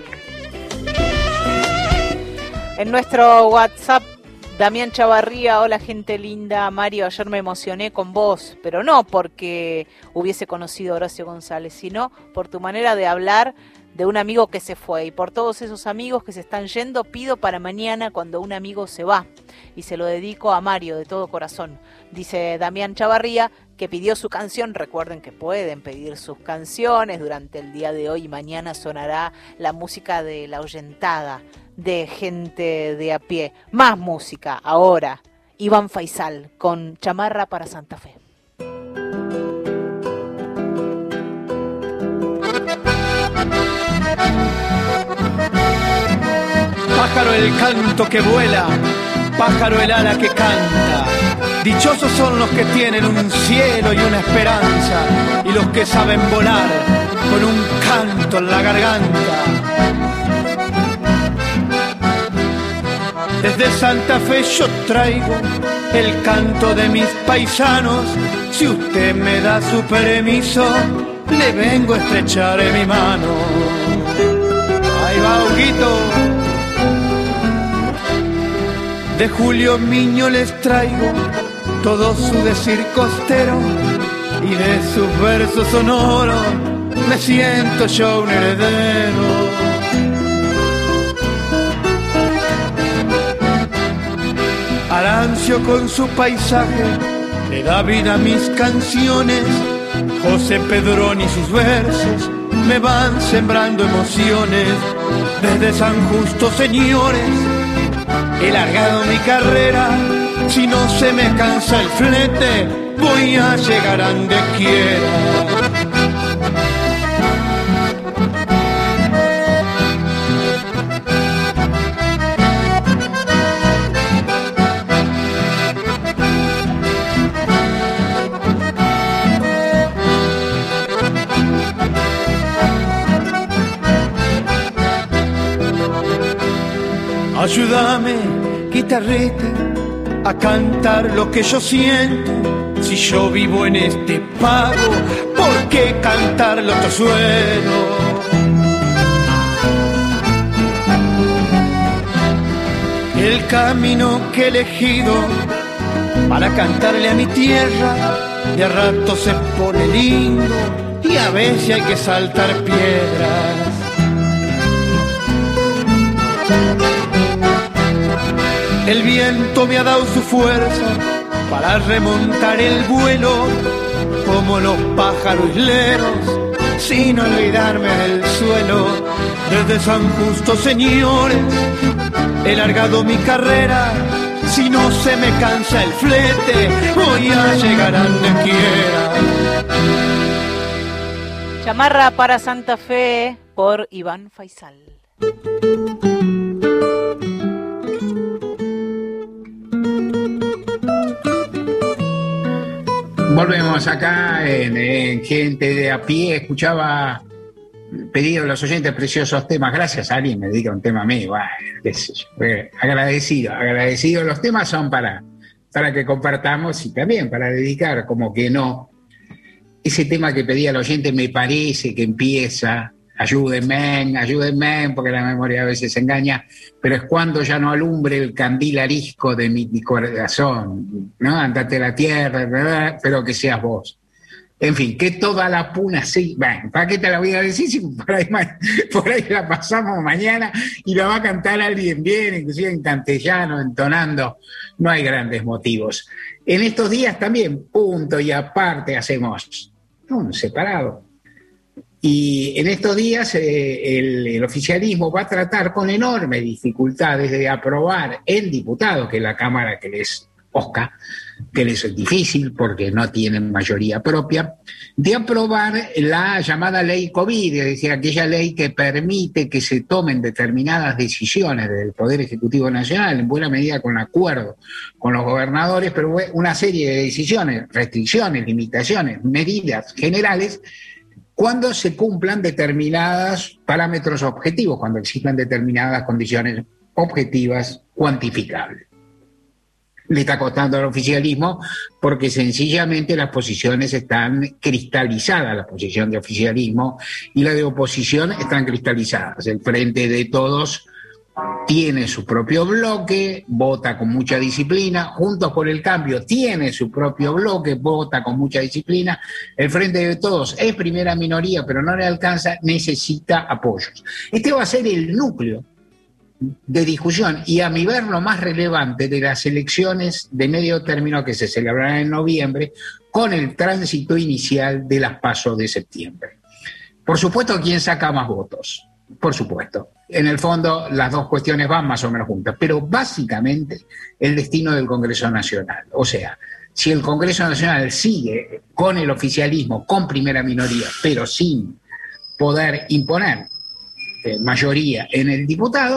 En nuestro WhatsApp, Damián Chavarría, hola gente linda, Mario, ayer me emocioné con vos, pero no porque hubiese conocido a Horacio González, sino por tu manera de hablar de un amigo que se fue, y por todos esos amigos que se están yendo, pido para mañana cuando un amigo se va, y se lo dedico a Mario de todo corazón, dice Damián Chavarría, que pidió su canción. Recuerden que pueden pedir sus canciones durante el día de hoy, y mañana sonará la música de La Ahuyentada de Gente de a Pie. Más música ahora, Iván Faisal con Chamarra para Santa Fe. Pájaro el canto que vuela, pájaro el ala que canta. Dichosos son los que tienen un cielo y una esperanza, y los que saben volar con un canto en la garganta. Desde Santa Fe yo traigo el canto de mis paisanos. Si usted me da su permiso, le vengo a estrechar en mi mano. Ahí va, Huguito. De Julio Miño les traigo todo su decir costero, y de sus versos sonoros me siento yo un heredero. Arancio con su paisaje le da vida a mis canciones. José Pedrón y sus versos me van sembrando emociones. Desde San Justo, señores, he largado mi carrera. Si no se me cansa el flete, voy a llegar a donde quiera. Ayúdame, guitarrita, a cantar lo que yo siento. Si yo vivo en este pago, ¿por qué cantarlo otro suelo? El camino que he elegido para cantarle a mi tierra, de a rato se pone lindo y a veces hay que saltar piedras. El viento me ha dado su fuerza para remontar el vuelo, como los pájaros isleros, sin olvidarme del suelo. Desde San Justo, señores, he largado mi carrera. Si no se me cansa el flete, voy a llegar a donde quiera. Chamarra para Santa Fe por Iván Faisal. Volvemos acá en, en Gente de a Pie. Escuchaba pedido de los oyentes preciosos temas. Gracias, alguien me dedica un tema a mí. Bueno, qué sé yo. Agradecido, agradecido. Los temas son para, para que compartamos y también para dedicar, como que no. Ese tema que pedía el oyente me parece que empieza, ayúdenme, ayúdenme, porque la memoria a veces engaña, pero es cuando ya no alumbre el candil arisco de mi, mi corazón, ¿no? Andate a la tierra, ¿verdad? Pero que seas vos. En fin, que toda la puna sí. Bueno, ¿para qué te la voy a decir? Si por ahí, por ahí la pasamos mañana y la va a cantar alguien bien, inclusive en castellano, entonando. No hay grandes motivos. En estos días también, punto y aparte, hacemos un separado. Y en estos días eh, el, el oficialismo va a tratar con enormes dificultades de aprobar el diputado, que es la Cámara que les osca, que les es difícil porque no tienen mayoría propia, de aprobar la llamada ley COVID, es decir, aquella ley que permite que se tomen determinadas decisiones del Poder Ejecutivo Nacional, en buena medida con acuerdo con los gobernadores, pero una serie de decisiones, restricciones, limitaciones, medidas generales, cuando se cumplan determinados parámetros objetivos, cuando existan determinadas condiciones objetivas cuantificables. Le está costando al oficialismo porque sencillamente las posiciones están cristalizadas, la posición de oficialismo y la de oposición están cristalizadas. El Frente de Todos tiene su propio bloque, vota con mucha disciplina. Juntos por el Cambio tiene su propio bloque, vota con mucha disciplina. El Frente de Todos es primera minoría, pero no le alcanza, necesita apoyos. Este va a ser el núcleo de discusión y, a mi ver, lo más relevante de las elecciones de medio término que se celebrarán en noviembre, con el tránsito inicial de las PASO de septiembre. Por supuesto, ¿quién saca más votos? Por supuesto. En el fondo, las dos cuestiones van más o menos juntas, pero básicamente el destino del Congreso Nacional. O sea, si el Congreso Nacional sigue con el oficialismo, con primera minoría, pero sin poder imponer eh, mayoría en el diputados,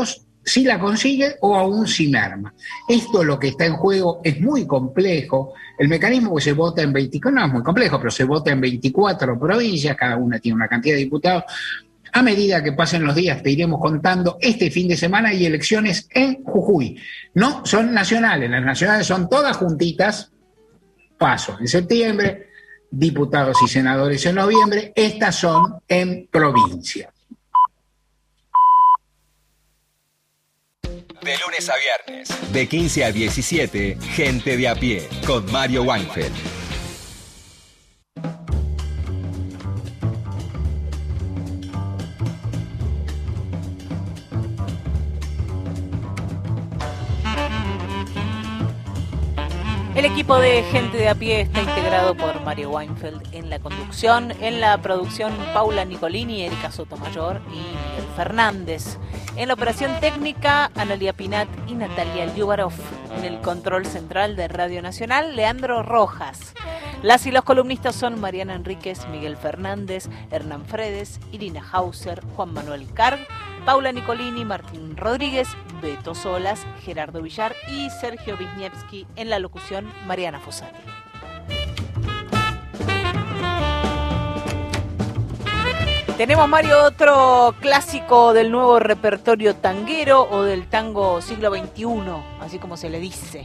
si la consigue o aún si merma. Esto lo que está en juego es muy complejo. El mecanismo que se vota en veinticuatro, no es muy complejo, pero se vota en veinticuatro provincias, cada una tiene una cantidad de diputados. A medida que pasen los días te iremos contando. Este fin de semana hay elecciones en Jujuy. No son nacionales, las nacionales son todas juntitas. Paso en septiembre, diputados y senadores en noviembre. Estas son en provincia. De lunes a viernes, de quince a diecisiete, Gente de a pie, con Mario Weinfeld. El equipo de Gente de a pie está integrado por Mario Weinfeld en la conducción, en la producción Paula Nicolini, Erika Sotomayor y Miguel Fernández. En la operación técnica, Analia Pinat y Natalia Liubarov. En el control central de Radio Nacional, Leandro Rojas. Las y los columnistas son Mariana Enríquez, Miguel Fernández, Hernán Fredes, Irina Hauser, Juan Manuel Carg, Paula Nicolini, Martín Rodríguez, Beto Solas, Gerardo Villar y Sergio Wisniewski. En la locución, Mariana Fossati. Tenemos, Mario, otro clásico del nuevo repertorio tanguero o del tango siglo veintiuno, así como se le dice.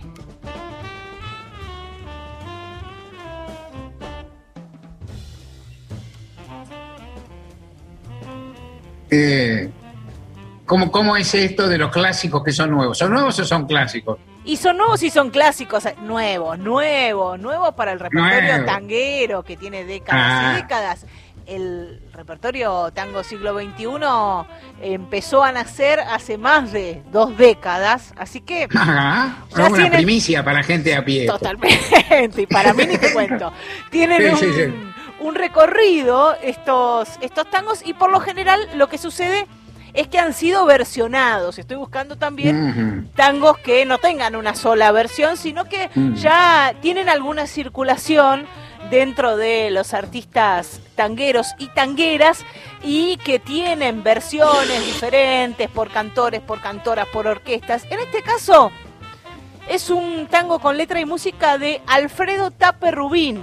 Eh, ¿cómo, ¿Cómo es esto de los clásicos que son nuevos? ¿Son nuevos o son clásicos? Y son nuevos y son clásicos, nuevos, nuevos, nuevos para el repertorio Nuevo. tanguero que tiene décadas Ah. y décadas. El repertorio tango siglo veintiuno empezó a nacer hace más de dos décadas, así que Ajá, ya una tienen- primicia para gente a pie. totalmente, y para mí ni te cuento. Tienen Sí, un, sí, sí. un recorrido estos, estos tangos y por lo general lo que sucede es que han sido versionados. Estoy buscando también Ujú. tangos que no tengan una sola versión, sino que Mm. ya tienen alguna circulación dentro de los artistas tangueros y tangueras y que tienen versiones diferentes por cantores, por cantoras, por orquestas. En este caso es un tango con letra y música de Alfredo Tape Rubín,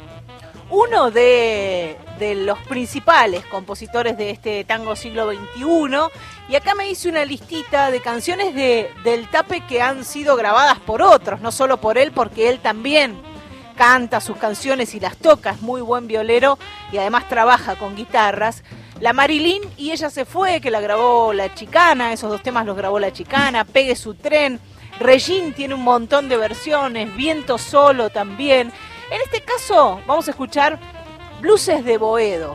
uno de, de los principales compositores de este tango siglo veintiuno. Y acá me hice una listita de canciones de, del Tape que han sido grabadas por otros, no solo por él, porque él también canta sus canciones y las toca, es muy buen violero y además trabaja con guitarras. La Marilyn y Ella se fue, que la grabó La Chicana, esos dos temas los grabó La Chicana, Pegue su tren, Regín tiene un montón de versiones, Viento solo también. En este caso vamos a escuchar Blues de Boedo,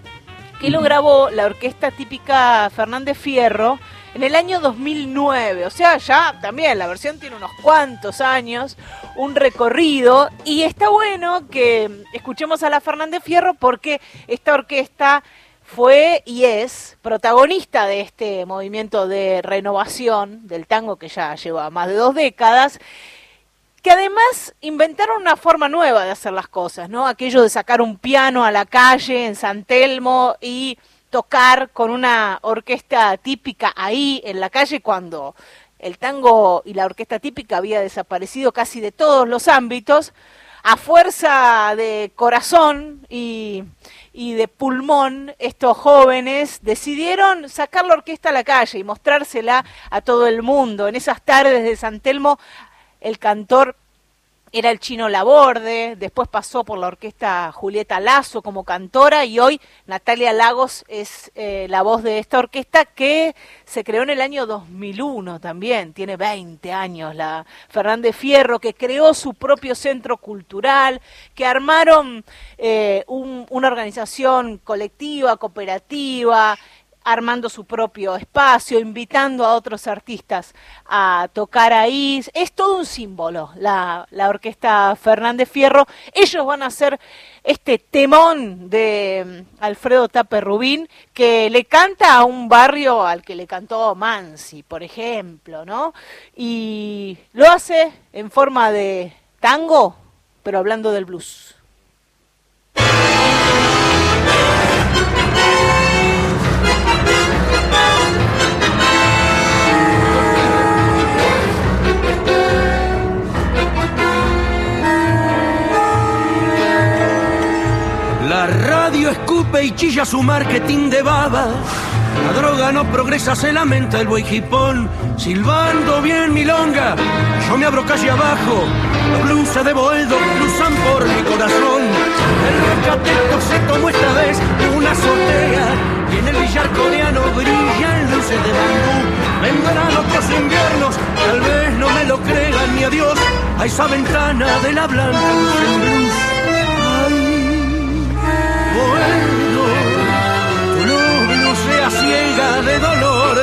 que lo grabó la orquesta típica Fernández Fierro en el año dos mil nueve, o sea, ya también la versión tiene unos cuantos años, un recorrido, y está bueno que escuchemos a la Fernández Fierro porque esta orquesta fue y es protagonista de este movimiento de renovación del tango que ya lleva más de dos décadas, que además inventaron una forma nueva de hacer las cosas, ¿no? Aquello de sacar un piano a la calle en San Telmo y tocar con una orquesta típica ahí en la calle cuando el tango y la orquesta típica había desaparecido casi de todos los ámbitos. A fuerza de corazón y, y de pulmón, estos jóvenes decidieron sacar la orquesta a la calle y mostrársela a todo el mundo. En esas tardes de San Telmo, el cantor era el Chino Laborde, después pasó por la orquesta Julieta Lazo como cantora y hoy Natalia Lagos es eh, la voz de esta orquesta que se creó en el año dos mil uno también, tiene veinte años, la Fernández Fierro, que creó su propio centro cultural, que armaron eh, un, una organización colectiva, cooperativa, armando su propio espacio, invitando a otros artistas a tocar ahí. Es todo un símbolo, la, la orquesta Fernández Fierro. Ellos van a hacer este temón de Alfredo Tape Rubín, que le canta a un barrio al que le cantó Mansi, por ejemplo, ¿no? Y lo hace en forma de tango, pero hablando del blues. y chilla su marketing de baba. La droga no progresa, se lamenta el buey jipón, silbando bien milonga. Yo me abro calle abajo, los blues de Boedo cruzan por mi corazón. El recateto se tomó esta vez una azotea, y en el billar coreano brillan luces de bambú. Vendrán otros inviernos, tal vez no me lo crean ni a Dios, a esa ventana de la blanca luz en blues. Ay, Boedo, tu luz blusea ciega de dolor.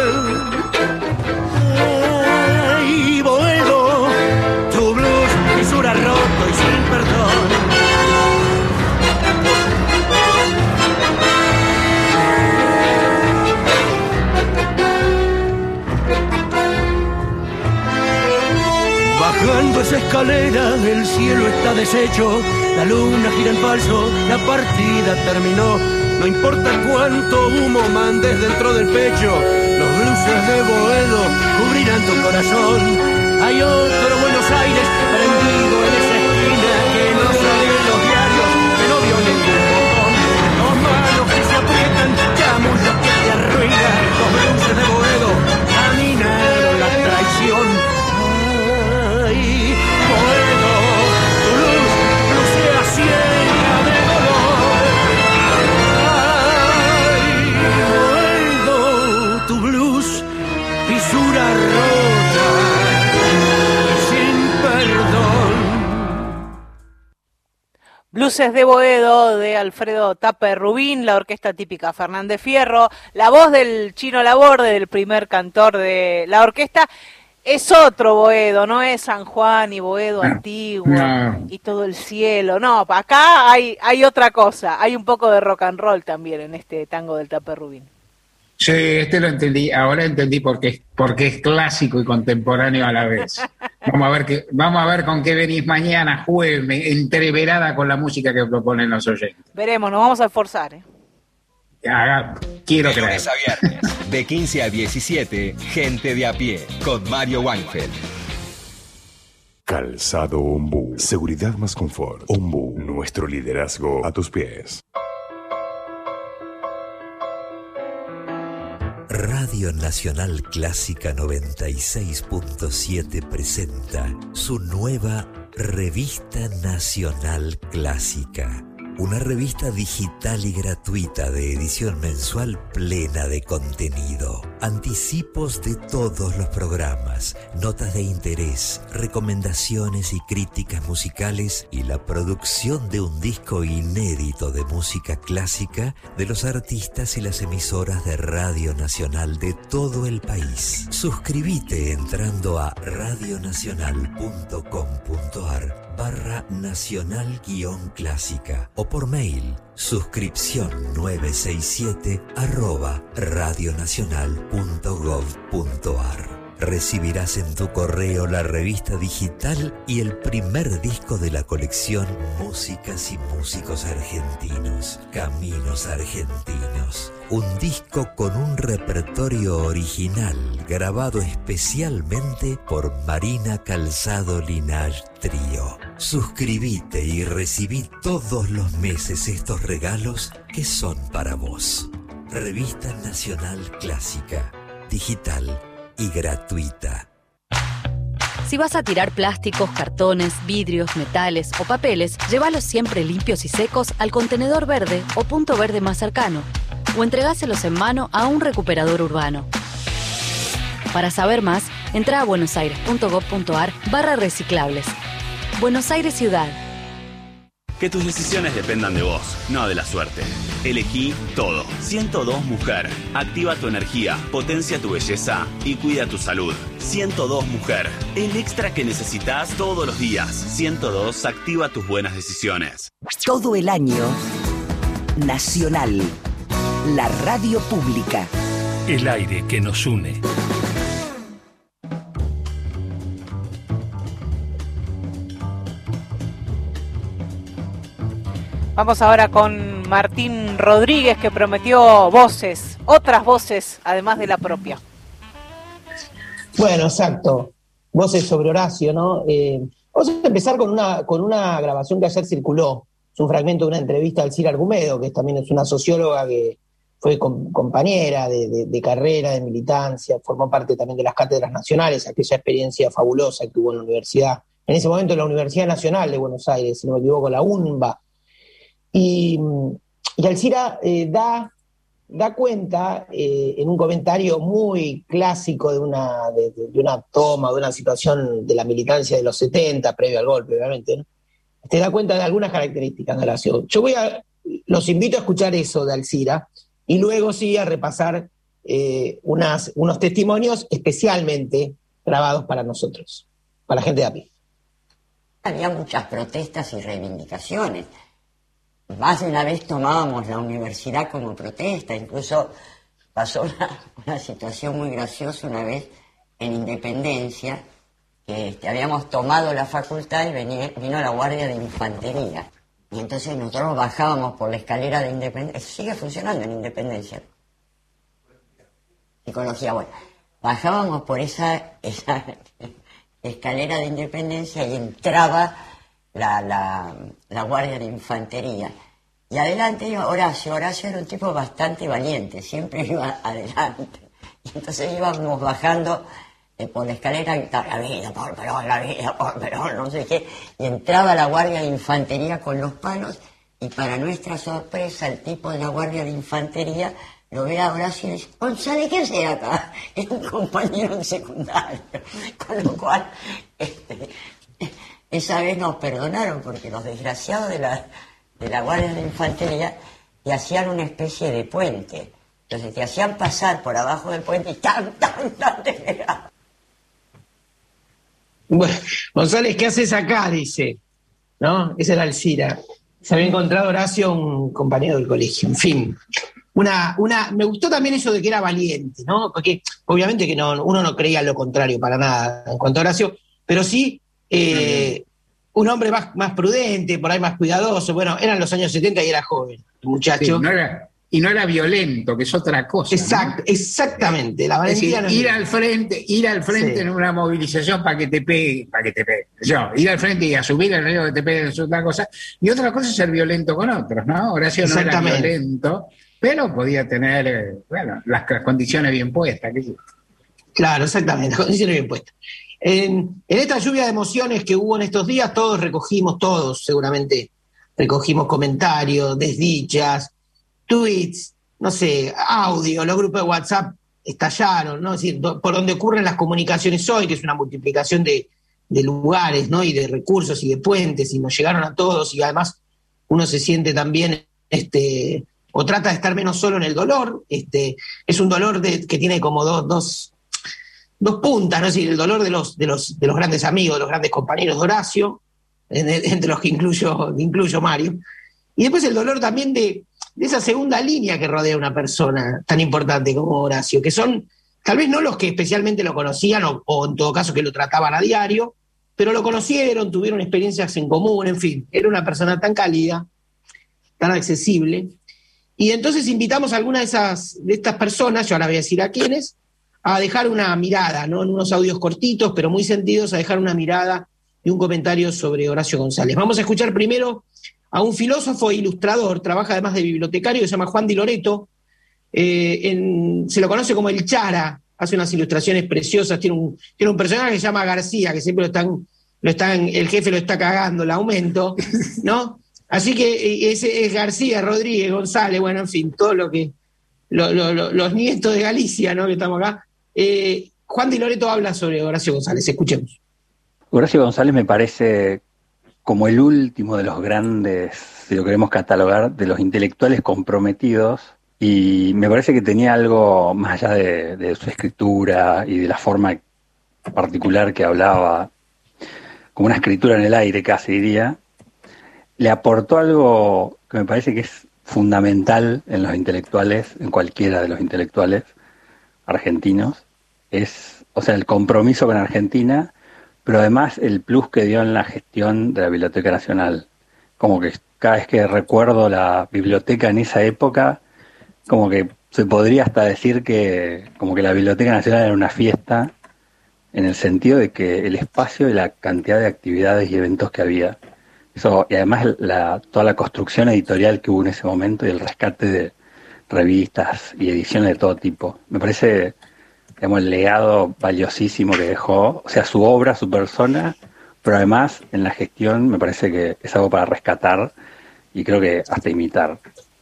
Ay, Boedo, tu blues fisura roto y sin perdón. Bajando esa escalera, el cielo está deshecho, la luna gira en falso, la partida terminó. No importa cuánto humo mandes dentro del pecho, los blues de Boedo cubrirán tu corazón. Hay otro Buenos Aires prendido en esa esquina que no sale en los diarios, que no vio ningún botón. Dos manos que se aprietan, chamullos que te arruinan. Los blues de Boedo caminaron la traición. Ay, Boedo, tu luz lucea ciega de dolor. Ay, Boedo, tu blues fisura rota y sin perdón. Blues de Boedo de Alfredo Tapper Rubín, la orquesta típica Fernández Fierro, la voz del Chino Laborde, del primer cantor de la orquesta. Es otro Boedo, no es San Juan y Boedo antiguo no. y todo el cielo. No, acá hay, hay otra cosa. Hay un poco de rock and roll también en este tango del Tapper Rubín. Sí, este lo entendí. Ahora entendí por qué, porque es clásico y contemporáneo a la vez. Vamos a ver que, vamos a ver con qué venís mañana, jueves, entreverada con la música que proponen los oyentes. Veremos, nos vamos a esforzar, ¿eh? Haga, quiero de creer. lunes a viernes, de quince a diecisiete, Gente de a Pie, con Mario Weinfeld. Calzado Ombú. Seguridad más confort. Ombú. Nuestro liderazgo a tus pies. Radio Nacional Clásica noventa y seis punto siete presenta su nueva Revista Nacional Clásica. Una revista digital y gratuita de edición mensual plena de contenido, anticipos de todos los programas, notas de interés, recomendaciones y críticas musicales y la producción de un disco inédito de música clásica de los artistas y las emisoras de Radio Nacional de todo el país. Suscríbete entrando a radionacional punto com punto ar barra nacional guión clásica o por mail suscripción novecientos sesenta y siete arroba radionacional punto gov punto ar. Recibirás en tu correo la revista digital y el primer disco de la colección Músicas y Músicos Argentinos, Caminos Argentinos. Un disco con un repertorio original grabado especialmente por Marina Calzado Linage Trío. Suscríbete y recibí todos los meses estos regalos que son para vos. Revista Nacional Clásica, digital y gratuita. Si vas a tirar plásticos, cartones, vidrios, metales o papeles, llévalos siempre limpios y secos al contenedor verde o punto verde más cercano, o entregáselos en mano a un recuperador urbano. Para saber más, entra a buenosaires punto gov punto ar barra reciclables. Buenos Aires Ciudad. Que tus decisiones dependan de vos, no de la suerte. Elegí todo. ciento dos Mujer. Activa tu energía, potencia tu belleza y cuida tu salud. ciento dos Mujer. El extra que necesitas todos los días. ciento dos activa tus buenas decisiones. Todo el año, Nacional. La radio pública. El aire que nos une. Vamos ahora con Martín Rodríguez, que prometió voces, otras voces, además de la propia. Bueno, exacto. Voces sobre Horacio, ¿no? Eh, vamos a empezar con una, con una grabación que ayer circuló es un fragmento de una entrevista a Alcira Argumedo, que también es una socióloga que fue com- compañera de, de, de carrera, de militancia, formó parte también de las cátedras nacionales, aquella experiencia fabulosa que tuvo en la universidad, en ese momento en la Universidad Nacional de Buenos Aires, si no me equivoco, la UNBA. Y, y Alcira eh, da, da cuenta eh, en un comentario muy clásico de una, de, de una toma, de una situación de la militancia de los setenta, previo al golpe, obviamente, ¿no? Te da cuenta de algunas características de Horacio. Yo voy a, los invito a escuchar eso de Alcira y luego sí a repasar eh, unas, unos testimonios especialmente grabados para nosotros, para la gente de a pie. Había muchas protestas y reivindicaciones. Más de una vez tomábamos la universidad como protesta, incluso pasó una, una situación muy graciosa una vez en Independencia, que este, habíamos tomado la facultad y venía, vino la Guardia de Infantería. Y entonces nosotros bajábamos por la escalera de Independencia, sigue funcionando en Independencia. Psicología, bueno. Bajábamos por esa, esa escalera de Independencia y entraba la, la, la Guardia de Infantería. Y adelante iba Horacio. Horacio era un tipo bastante valiente, siempre iba adelante. Y entonces íbamos bajando eh, por la escalera y gritaba, la vida por Perón, la vida por Perón, no sé qué. Y entraba la Guardia de Infantería con los palos y para nuestra sorpresa el tipo de la Guardia de Infantería lo ve a Horacio y dice, González, ¿qué hace acá? Es un compañero en secundario. Con lo cual, este, esa vez nos perdonaron porque los desgraciados de la, de la Guardia de Infantería te hacían una especie de puente. Entonces te hacían pasar por abajo del puente y tan, tan, tan te pegaban. Bueno, González, ¿qué haces acá? Dice, ¿no? Esa era Alcira. Se había encontrado Horacio, un compañero del colegio, en fin. Una, una, me gustó también eso de que era valiente, ¿no? Porque obviamente que no, uno no creía lo contrario para nada en cuanto a Horacio, pero sí eh, un hombre más, más prudente, por ahí más cuidadoso. Bueno, eran los años setenta y era joven, el muchacho. Sí, no era, y no era violento, que es otra cosa. Exacto, ¿no? Exactamente. La valentía es decir, no es ir al frente, ir al frente sí. en una movilización para que te pegue, para que te pegue. Yo, ir al frente y asumir el riesgo que te pegue es otra cosa. Y otra cosa es ser violento con otros, ¿no? Horacio no era violento, pero podía tener, eh, bueno, las, las condiciones bien puestas. ¿Qué? Claro, exactamente, las condiciones bien puestas. En, en esta lluvia de emociones que hubo en estos días, todos recogimos, todos seguramente recogimos comentarios, desdichas, tweets, no sé, audio, los grupos de WhatsApp estallaron, ¿no? Es decir, do, por donde ocurren las comunicaciones hoy, que es una multiplicación de, de lugares, ¿no? Y de recursos y de puentes, y nos llegaron a todos, y además uno se siente también, este, o trata de estar menos solo en el dolor. Este, es un dolor de, que tiene como dos, dos, dos puntas, ¿no? Es decir, el dolor de los, de los, de los grandes amigos, de los grandes compañeros de Horacio, entre los que incluyo, incluyo Mario, y después el dolor también de, de esa segunda línea que rodea a una persona tan importante como Horacio, que son tal vez no los que especialmente lo conocían, o, o en todo caso que lo trataban a diario, pero lo conocieron, tuvieron experiencias en común, en fin, era una persona tan cálida, tan accesible. Y entonces invitamos a algunas de esas de estas personas, yo ahora voy a decir a quiénes, a dejar una mirada, ¿no? En unos audios cortitos, pero muy sentidos, a dejar una mirada y un comentario sobre Horacio González. Vamos a escuchar primero a un filósofo e ilustrador, trabaja además de bibliotecario, que se llama Juan Di Loreto, eh, en, se lo conoce como el Chara, hace unas ilustraciones preciosas, tiene un, tiene un personaje que se llama García, que siempre lo están, lo están, el jefe lo está cagando, el aumento, ¿no? Así que ese es García, Rodríguez, González, bueno, en fin, todo lo que, lo, lo, lo, los nietos de Galicia, ¿no? Que estamos acá. Eh, Juan Di Loreto habla sobre Horacio González, escuchemos. Horacio González me parece como el último de los grandes, si lo queremos catalogar, de los intelectuales comprometidos, y me parece que tenía algo más allá de, de su escritura y de la forma particular que hablaba, como una escritura en el aire casi diría, le aportó algo que me parece que es fundamental en los intelectuales, en cualquiera de los intelectuales argentinos, es, o sea, el compromiso con Argentina, pero además el plus que dio en la gestión de la Biblioteca Nacional. Como que cada vez que recuerdo la biblioteca en esa época, como que se podría hasta decir que como que la Biblioteca Nacional era una fiesta, en el sentido de que el espacio y la cantidad de actividades y eventos que había Eso, y además la, toda la construcción editorial que hubo en ese momento y el rescate de revistas y ediciones de todo tipo. Me parece, digamos, el legado valiosísimo que dejó, o sea, su obra, su persona, pero además en la gestión me parece que es algo para rescatar y creo que hasta imitar.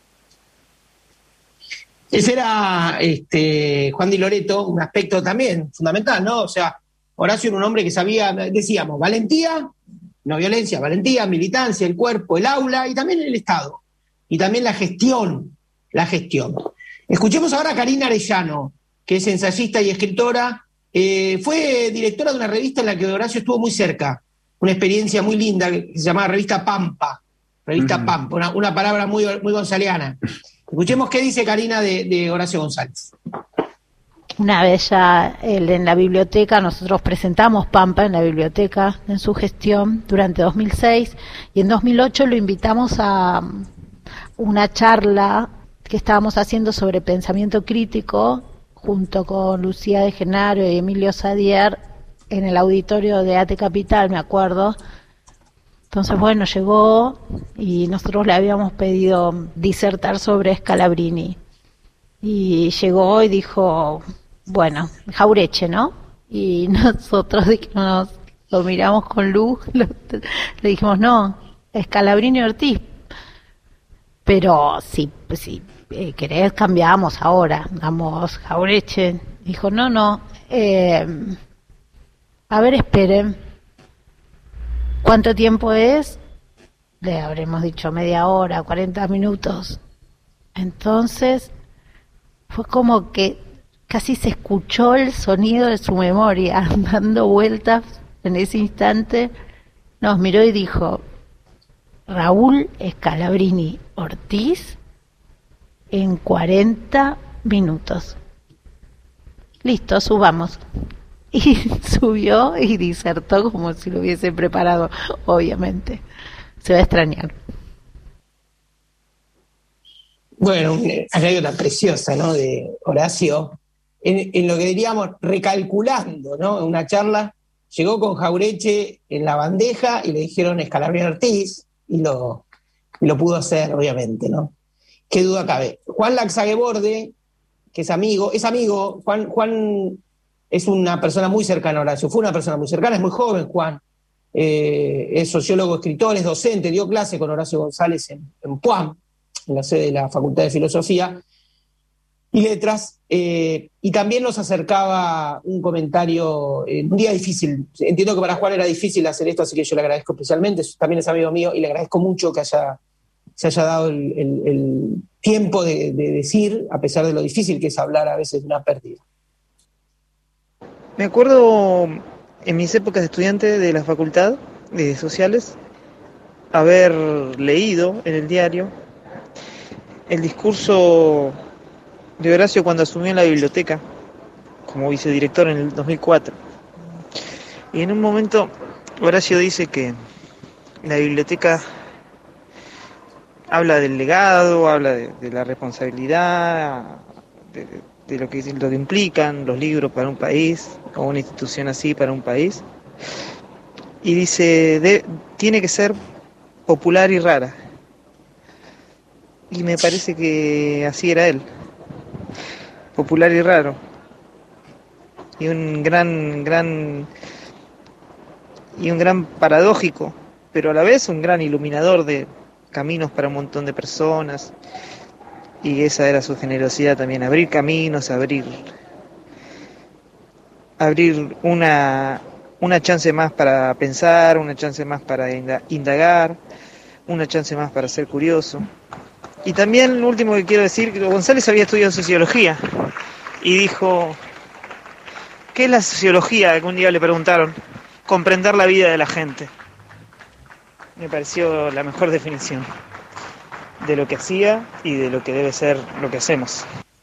Ese era este, Juan Di Loreto, un aspecto también fundamental, ¿no? O sea, Horacio era un hombre que sabía, decíamos, valentía, no violencia, valentía, militancia, el cuerpo, el aula y también el Estado. Y también la gestión, la gestión. Escuchemos ahora a Karina Arellano, que es ensayista y escritora. Eh, fue directora de una revista en la que Horacio estuvo muy cerca. Una experiencia muy linda que se llamaba Revista Pampa. Revista uh-huh. Pampa, una, una palabra muy, muy gonzaleana. Escuchemos qué dice Karina de, de Horacio González. Una vez ya él, en la biblioteca, nosotros presentamos Pampa en la biblioteca en su gestión durante dos mil seis y en dos mil ocho lo invitamos a una charla que estábamos haciendo sobre pensamiento crítico junto con Lucía de Genaro y Emilio Sadier en el auditorio de ATE Capital, me acuerdo. Entonces, bueno, llegó y nosotros le habíamos pedido disertar sobre Scalabrini. Y llegó y dijo, bueno, Jauretche, ¿no? Y nosotros nos lo miramos con luz, lo, le dijimos, no, Scalabrini Ortiz. Pero si, si eh, querés cambiamos ahora, damos Jauretche. Dijo, no, no, eh, a ver, esperen. ¿Cuánto tiempo es? Le habremos dicho media hora, cuarenta minutos. Entonces, fue como que casi se escuchó el sonido de su memoria dando vueltas en ese instante. Nos miró y dijo, Raúl Scalabrini Ortiz en cuarenta minutos. Listo, subamos. Y subió y disertó como si lo hubiese preparado, obviamente. Se va a extrañar. Bueno, una anécdota preciosa, ¿no? De Horacio, en, en lo que diríamos recalculando, ¿no? En una charla, llegó con Jauretche en la bandeja y le dijeron Scalabrini Ortiz y lo, y lo pudo hacer, obviamente, ¿no? Qué duda cabe. Juan Laxagueborde, que es amigo, es amigo, Juan, Juan es una persona muy cercana a Horacio, fue una persona muy cercana, es muy joven Juan, eh, es sociólogo, escritor, es docente, dio clase con Horacio González en, en Puam, en la sede de la Facultad de Filosofía y Letras, eh, y también nos acercaba un comentario en un día difícil. Entiendo que para Juan era difícil hacer esto, así que yo le agradezco especialmente, también es amigo mío, y le agradezco mucho que haya, se haya dado el, el, el tiempo de, de decir, a pesar de lo difícil que es hablar a veces de una pérdida. Me acuerdo en mis épocas de estudiante de la Facultad de Sociales haber leído en el diario el discurso de Horacio cuando asumió la biblioteca como vicedirector en el dos mil cuatro. Y en un momento Horacio dice que la biblioteca habla del legado, habla de, de la responsabilidad, de, de lo que, lo que implican los libros para un país, o una institución así para un país. Y dice, de, tiene que ser popular y rara. Y me parece que así era él. Popular y raro. Y un gran, gran, y un gran paradójico, pero a la vez un gran iluminador de caminos para un montón de personas. Y esa era su generosidad también, abrir caminos, abrir abrir una, una chance más para pensar, una chance más para indagar, una chance más para ser curioso. Y también lo último que quiero decir, que González había estudiado sociología y dijo, ¿qué es la sociología? Algún día le preguntaron, comprender la vida de la gente. Me pareció la mejor definición de lo que hacía y de lo que debe ser lo que hacemos.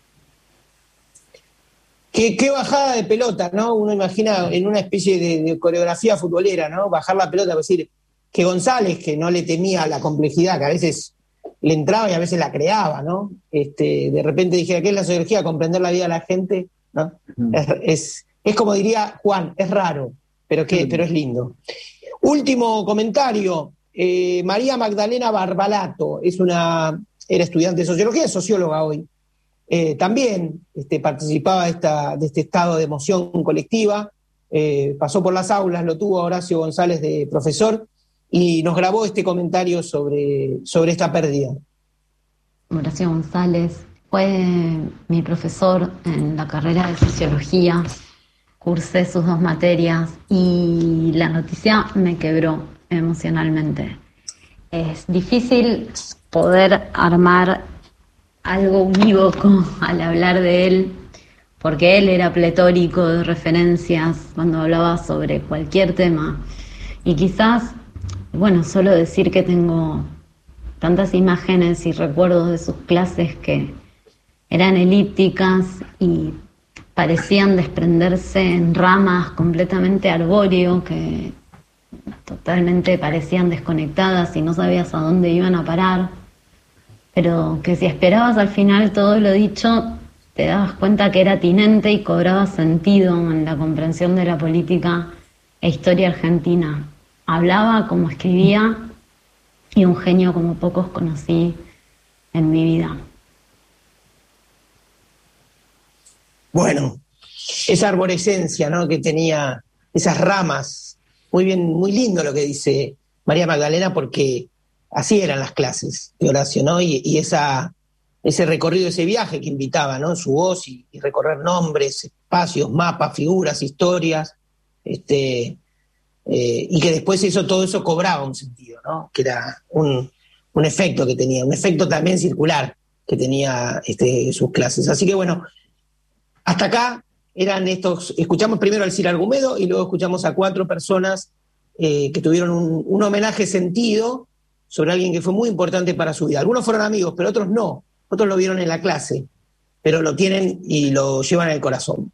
Qué, qué bajada de pelota, ¿no? Uno imagina en una especie de, de coreografía futbolera, ¿no? Bajar la pelota, es decir, que González, que no le temía la complejidad, que a veces le entraba y a veces la creaba, ¿no? Este, de repente dijera, ¿qué es la sociología? Comprender la vida de la gente, ¿no? Uh-huh. Es, es, es como diría Juan, es raro, pero, que, uh-huh. pero es lindo. Último comentario. eh, María Magdalena Barbalato, es una, era estudiante de sociología, es socióloga hoy. Eh, también este, participaba de, esta, de este estado de emoción colectiva, eh, pasó por las aulas, lo tuvo Horacio González de profesor y nos grabó este comentario sobre, sobre esta pérdida. Horacio González fue mi profesor en la carrera de sociología, cursé sus dos materias y la noticia me quebró emocionalmente. Es difícil poder armar algo unívoco al hablar de él, porque él era pletórico de referencias cuando hablaba sobre cualquier tema. Y quizás, bueno, solo decir que tengo tantas imágenes y recuerdos de sus clases que eran elípticas y parecían desprenderse en ramas completamente arbóreo, que totalmente parecían desconectadas y no sabías a dónde iban a parar, pero que si esperabas al final todo lo dicho, te dabas cuenta que era tinente y cobraba sentido en la comprensión de la política e historia argentina. Hablaba como escribía y un genio como pocos conocí en mi vida. Bueno, esa arborescencia, ¿no?, que tenía, esas ramas, muy bien, muy lindo lo que dice María Magdalena, porque así eran las clases de Horacio, ¿no? Y, y esa, ese recorrido, ese viaje que invitaba, ¿no? Su voz y, y recorrer nombres, espacios, mapas, figuras, historias, este, eh, y que después eso, todo eso cobraba un sentido, ¿no? Que era un, un efecto que tenía, un efecto también circular que tenía este, sus clases. Así que bueno, hasta acá eran estos, escuchamos primero al Cid Argumedo y luego escuchamos a cuatro personas eh, que tuvieron un, un homenaje sentido sobre alguien que fue muy importante para su vida. Algunos fueron amigos, pero otros no. Otros lo vieron en la clase, pero lo tienen y lo llevan en el corazón.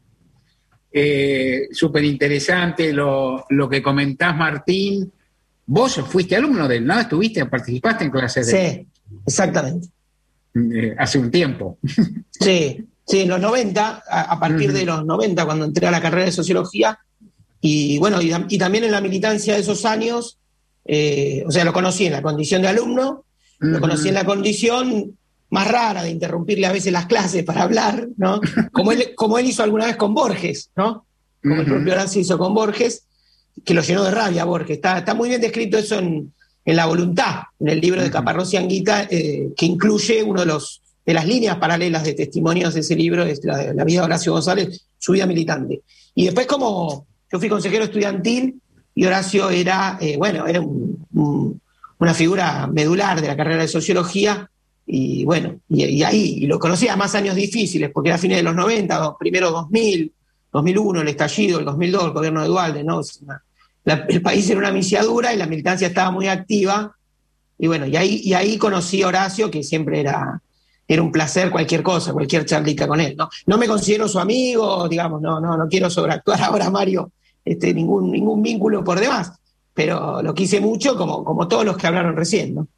Eh, Súper interesante lo, lo que comentás, Martín. Vos fuiste alumno de él, ¿no? ¿Estuviste, participaste en clases de él? Sí, exactamente. Eh, hace un tiempo. Sí. Sí, en los noventa, a, a partir uh-huh. de los noventa, cuando entré a la carrera de sociología, y bueno, y, y también en la militancia de esos años, eh, o sea, lo conocí en la condición de alumno, uh-huh. lo conocí en la condición más rara de interrumpirle a veces las clases para hablar, ¿no? Como él, como él hizo alguna vez con Borges, ¿no? Como uh-huh. el propio Horacio hizo con Borges, que lo llenó de rabia Borges. Está, está muy bien descrito eso en, en La Voluntad, en el libro uh-huh. de Caparrós y Anguita, eh, que incluye uno de los de las líneas paralelas de testimonios de ese libro, es la, la vida de Horacio González, su vida militante. Y después, como yo fui consejero estudiantil, y Horacio era, eh, bueno, era un, un, una figura medular de la carrera de sociología, y bueno, y, y ahí, y lo conocía más años difíciles, porque era a fines de los noventa, primero dos mil, dos mil uno, el estallido, el dos mil dos, el gobierno de Duhalde, ¿no? Una, la, el país era una misiadura y la militancia estaba muy activa, y bueno, y ahí, y ahí conocí a Horacio, que siempre era... Era un placer cualquier cosa, cualquier charlita con él, ¿no? No me considero su amigo, digamos, no, no, no quiero sobreactuar ahora, Mario, este, ningún, ningún vínculo por demás, pero lo quise mucho como, como todos los que hablaron recién, ¿no?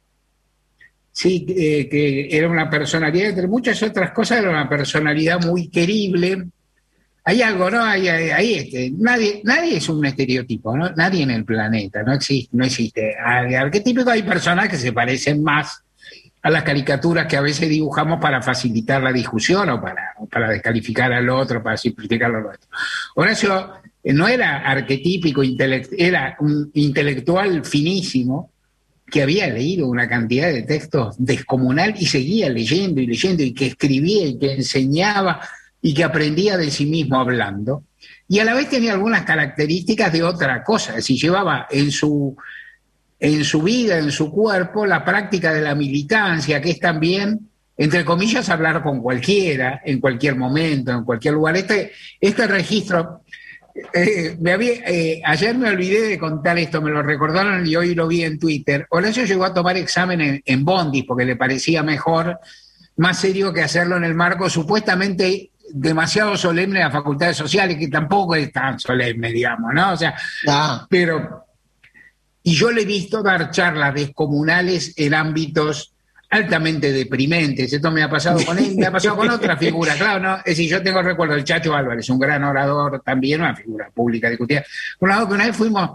Sí, eh, que era una personalidad, entre muchas otras cosas, era una personalidad muy querible. Hay algo, ¿no? Hay, hay, hay este, nadie, nadie es un estereotipo, ¿no? Nadie en el planeta, no existe, no existe. Arquetípico, hay personas que se parecen más a las caricaturas que a veces dibujamos para facilitar la discusión o para, o para descalificar al otro, para simplificar lo otro. Horacio no era arquetípico, intelect, era un intelectual finísimo que había leído una cantidad de textos descomunal y seguía leyendo y leyendo y que escribía y que enseñaba y que aprendía de sí mismo hablando. Y a la vez tenía algunas características de otra cosa, es decir, llevaba en su... en su vida, en su cuerpo, la práctica de la militancia, que es también, entre comillas, hablar con cualquiera, en cualquier momento, en cualquier lugar. Este, este registro, eh, me había, eh, ayer me olvidé de contar esto, me lo recordaron y hoy lo vi en Twitter. Horacio llegó a tomar examen en, en bondis porque le parecía mejor, más serio que hacerlo en el marco supuestamente demasiado solemne de las facultades sociales, que tampoco es tan solemne, digamos, ¿no? O sea, ah. pero... Y yo le he visto dar charlas descomunales en ámbitos altamente deprimentes. Esto me ha pasado con él, me ha pasado con otra figura, claro, ¿no? Es decir, yo tengo recuerdo del Chacho Álvarez, un gran orador, también una figura pública discutida. Por un lado, que una vez fuimos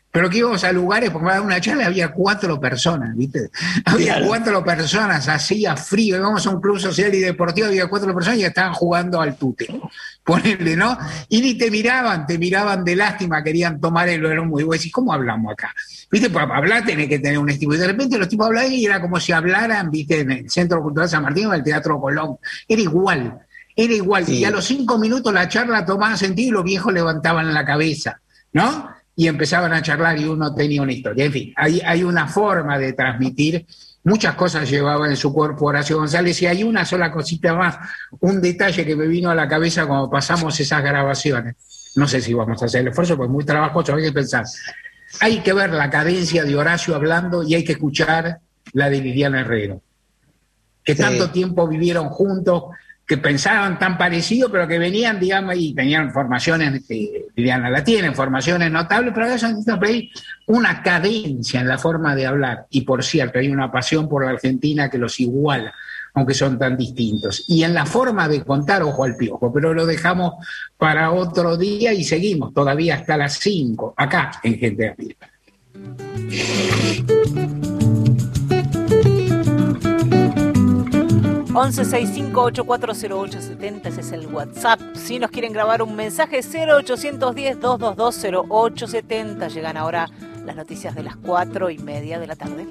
pero que íbamos a lugares, porque para una charla había cuatro personas, ¿viste? Había claro. cuatro personas, hacía frío, íbamos a un club social y deportivo, había cuatro personas y estaban jugando al tute, ponerle, ¿no? Y ni te miraban, te miraban de lástima, querían tomar el vermú, y vos decís, ¿cómo hablamos acá? ¿Viste? Para hablar tenés que tener un estilo, y de repente los tipos hablaban y era como si hablaran, ¿viste? En el Centro Cultural San Martín o en el Teatro Colón, era igual, era igual, sí. Y a los cinco minutos la charla tomaba sentido y los viejos levantaban la cabeza, ¿no? Y empezaban a charlar y uno tenía una historia. En fin, hay, hay una forma de transmitir, muchas cosas llevaba en su cuerpo Horacio González, y hay una sola cosita más, un detalle que me vino a la cabeza cuando pasamos esas grabaciones. No sé si vamos a hacer el esfuerzo, porque es muy trabajoso, hay que pensar. Hay que ver la cadencia de Horacio hablando y hay que escuchar la de Liliana Herrero, que sí. tanto tiempo vivieron juntos, que pensaban tan parecido, pero que venían, digamos, y tenían formaciones, eh, Liliana la tiene, formaciones notables, pero a veces hay una cadencia en la forma de hablar, y por cierto, hay una pasión por la Argentina que los iguala, aunque son tan distintos, y en la forma de contar, ojo al piojo, pero lo dejamos para otro día y seguimos todavía hasta las cinco, acá en Gente de a Pie. once sesenta y cinco, ochenta y cuatro cero ocho setenta, ese es el WhatsApp. Si nos quieren grabar un mensaje, cero ochocientos diez, doscientos veintidós, cero ocho setenta. Llegan ahora las noticias de las cuatro y media de la tarde.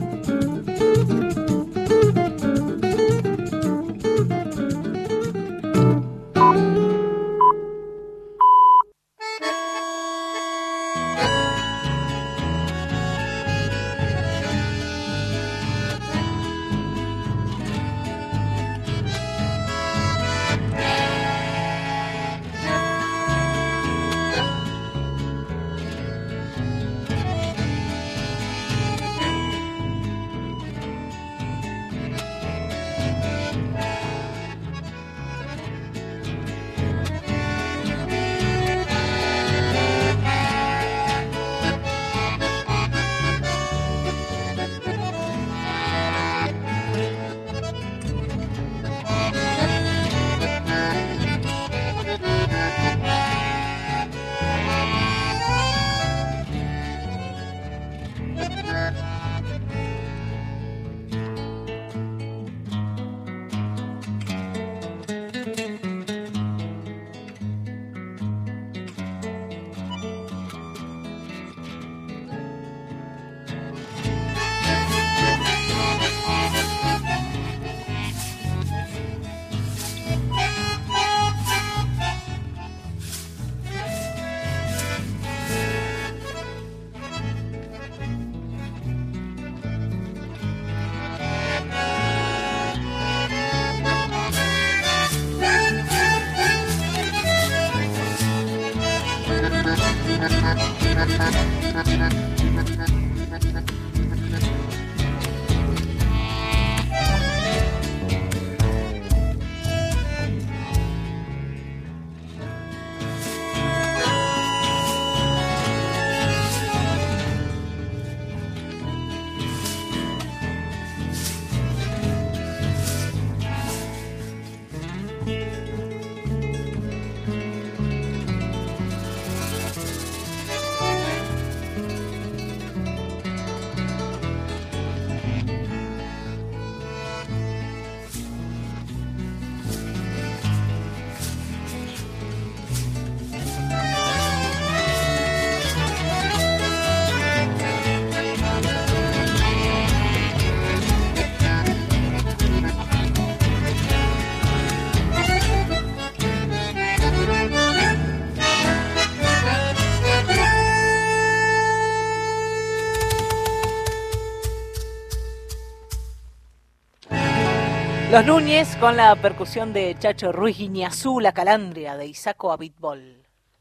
Los Núñez con la percusión de Chacho Ruiz Guiñazú, la calandria de Isaco Abitbol.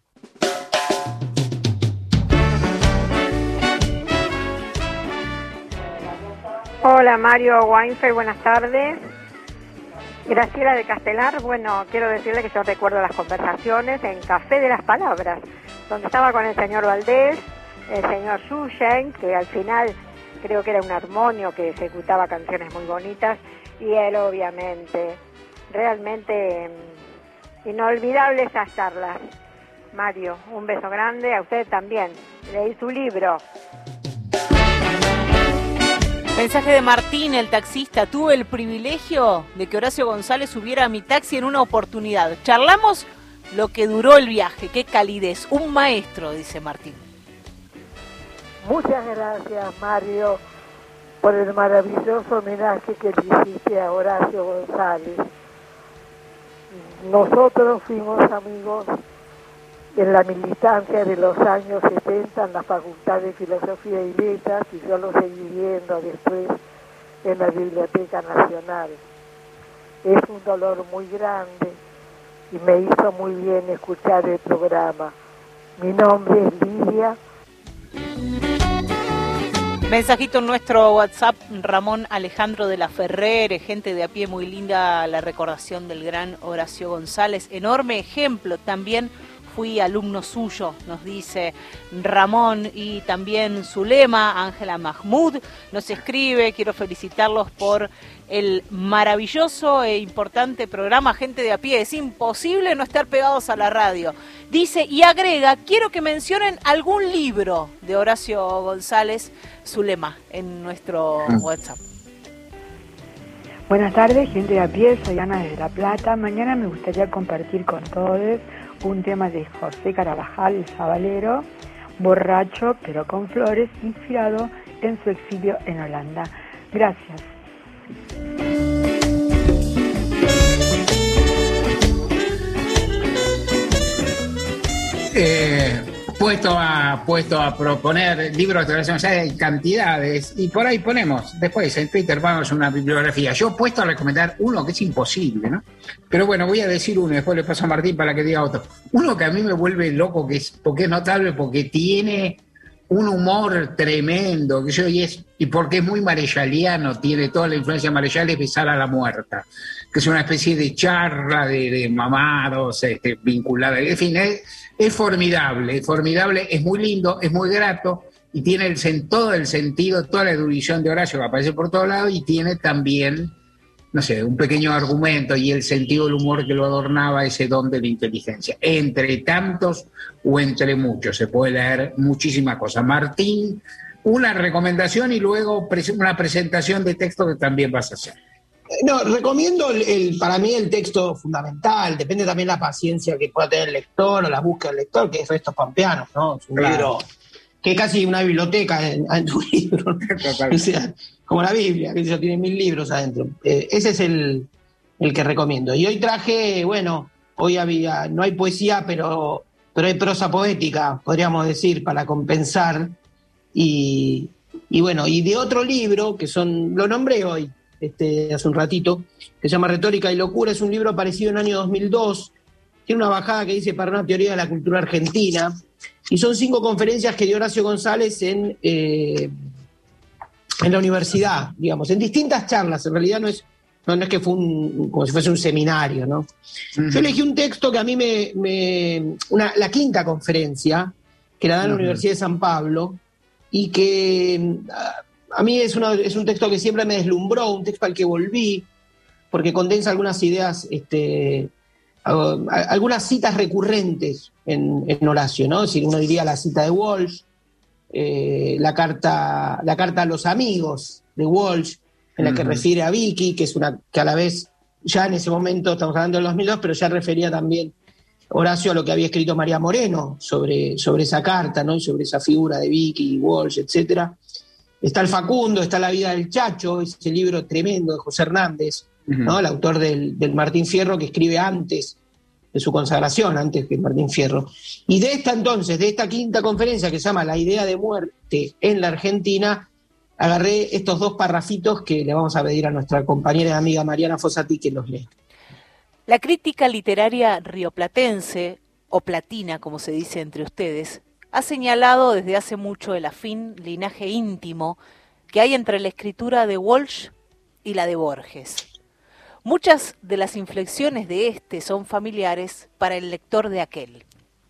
Hola Mario Weinfeld, buenas tardes. Graciela de Castelar, bueno, quiero decirle que yo recuerdo las conversaciones en Café de las Palabras, donde estaba con el señor Valdés, el señor Sushen, que al final creo que era un armonio que ejecutaba canciones muy bonitas, y él obviamente, realmente inolvidable esas charlas. Mario, un beso grande, a usted también. leí su libro. Mensaje de Martín, el taxista. Tuve el privilegio de que Horacio González subiera a mi taxi en una oportunidad. Charlamos lo que duró el viaje. Qué calidez. Un maestro, dice Martín. Muchas gracias, Mario, por el maravilloso homenaje que le hiciste a Horacio González. Nosotros fuimos amigos en la militancia de los años setenta en la Facultad de Filosofía y Letras, y yo lo seguí viendo después en la Biblioteca Nacional. Es un dolor muy grande y me hizo muy bien escuchar el programa. Mi nombre es Lidia. Mensajito en nuestro WhatsApp, Ramón Alejandro de la Ferrer, gente de a pie, muy linda la recordación del gran Horacio González, enorme ejemplo, también fui alumno suyo, nos dice Ramón, y también Zulema, Ángela Mahmoud, nos escribe, quiero felicitarlos por el maravilloso e importante programa Gente de a Pie, es imposible no estar pegados a la radio. Dice, y agrega, quiero que mencionen algún libro de Horacio González, Zulema, en nuestro WhatsApp. Buenas tardes, gente de a pie, soy Ana de La Plata. Mañana me gustaría compartir con todos un tema de José Carabajal, el Sabalero, Borracho pero con flores, inspirado en su exilio en Holanda. Gracias. Eh, puesto a puesto a proponer libros de relación, ya hay cantidades, y por ahí ponemos, después en Twitter vamos a una bibliografía. Yo he puesto a recomendar uno que es imposible, ¿no? Pero bueno, voy a decir uno y después le paso a Martín para que diga otro. Uno que a mí me vuelve loco, que es, porque es notable, porque tiene un humor tremendo, que yo, y, es, y porque es muy marechaliano, tiene toda la influencia marechal, es Besar a la Muerta, que es una especie de charla de, de mamados, este, vinculada, en fin, es, es formidable, es formidable, es muy lindo, es muy grato, y tiene el, todo el sentido, toda la erudición de Horacio que aparece por todos lados, y tiene también, no sé, un pequeño argumento y el sentido del humor que lo adornaba, ese don de la inteligencia. Entre tantos o entre muchos, se puede leer muchísimas cosas. Martín, una recomendación y luego una presentación de texto que también vas a hacer. No, recomiendo el, el, para mí el texto fundamental, depende también la paciencia que pueda tener el lector o la búsqueda del lector, que es Restos Pampeanos, ¿no? Es un claro. libro que es casi una biblioteca en, en tu libro, o sea, como la Biblia, que ya tiene mil libros adentro. Eh, ese es el, el que recomiendo. Y hoy traje, bueno, hoy había, no hay poesía, pero, pero hay prosa poética, podríamos decir, para compensar. Y, y bueno, y de otro libro, que son, lo nombré hoy, este, hace un ratito, que se llama Retórica y Locura, es un libro aparecido en el año dos mil dos, tiene una bajada que dice para una teoría de la cultura argentina, y son cinco conferencias que dio Horacio González en, eh, en la universidad, digamos, en distintas charlas, en realidad no es, no, no es que fue un, como si fuese un seminario, ¿no? Uh-huh. Yo elegí un texto que a mí me, me una, la quinta conferencia, que la da en la uh-huh. Universidad de San Pablo, y que a mí es, una, es un texto que siempre me deslumbró, un texto al que volví, porque condensa algunas ideas, este, algunas citas recurrentes en, en Horacio, ¿no? Es decir, uno diría la cita de Walsh, eh, la carta, la carta a los amigos de Walsh, en la que uh-huh. refiere a Vicky, que es una que a la vez, ya en ese momento, estamos hablando del dos mil dos, pero ya refería también Horacio a lo que había escrito María Moreno sobre, sobre esa carta, ¿no? Y sobre esa figura de Vicky, Walsh, etcétera. Está el Facundo, está La vida del Chacho, ese libro tremendo de José Hernández, uh-huh. ¿no? El autor del, del Martín Fierro, que escribe antes de su consagración, antes que Martín Fierro. Y de esta entonces, de esta quinta conferencia que se llama La idea de muerte en la Argentina, agarré estos dos parrafitos que le vamos a pedir a nuestra compañera y amiga Mariana Fossati que los lea. La crítica literaria rioplatense, o platina como se dice entre ustedes, ha señalado desde hace mucho el afín linaje íntimo que hay entre la escritura de Walsh y la de Borges. Muchas de las inflexiones de este son familiares para el lector de aquel.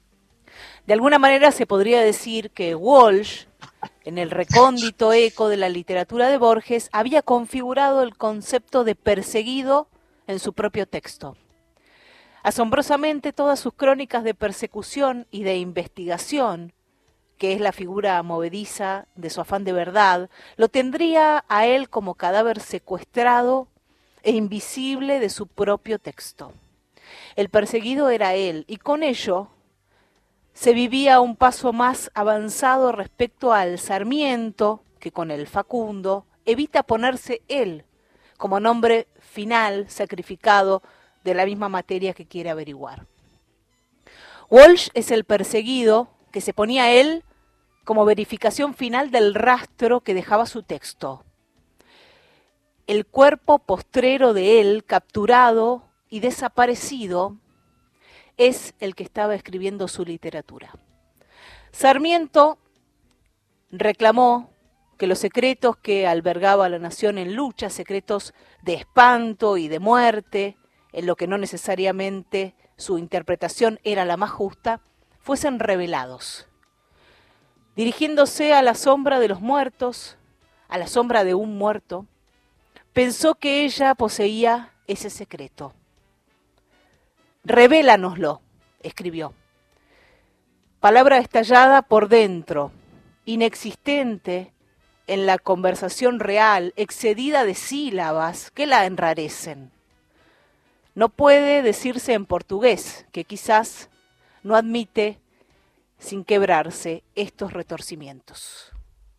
De alguna manera se podría decir que Walsh, en el recóndito eco de la literatura de Borges, había configurado el concepto de perseguido en su propio texto. Asombrosamente, todas sus crónicas de persecución y de investigación, que es la figura movediza de su afán de verdad, lo tendría a él como cadáver secuestrado e invisible de su propio texto. El perseguido era él, y con ello se vivía un paso más avanzado respecto al Sarmiento, que con el Facundo evita ponerse él como nombre final sacrificado de la misma materia que quiere averiguar. Walsh es el perseguido que se ponía él como verificación final del rastro que dejaba su texto. El cuerpo postrero de él, capturado y desaparecido, es el que estaba escribiendo su literatura. Sarmiento reclamó que los secretos que albergaba la nación en lucha, secretos de espanto y de muerte, en lo que no necesariamente su interpretación era la más justa, fuesen revelados. Dirigiéndose a la sombra de los muertos, a la sombra de un muerto, pensó que ella poseía ese secreto. «Revélanoslo», escribió. Palabra estallada por dentro, inexistente en la conversación real, excedida de sílabas que la enrarecen. No puede decirse en portugués, que quizás no admite sin quebrarse estos retorcimientos.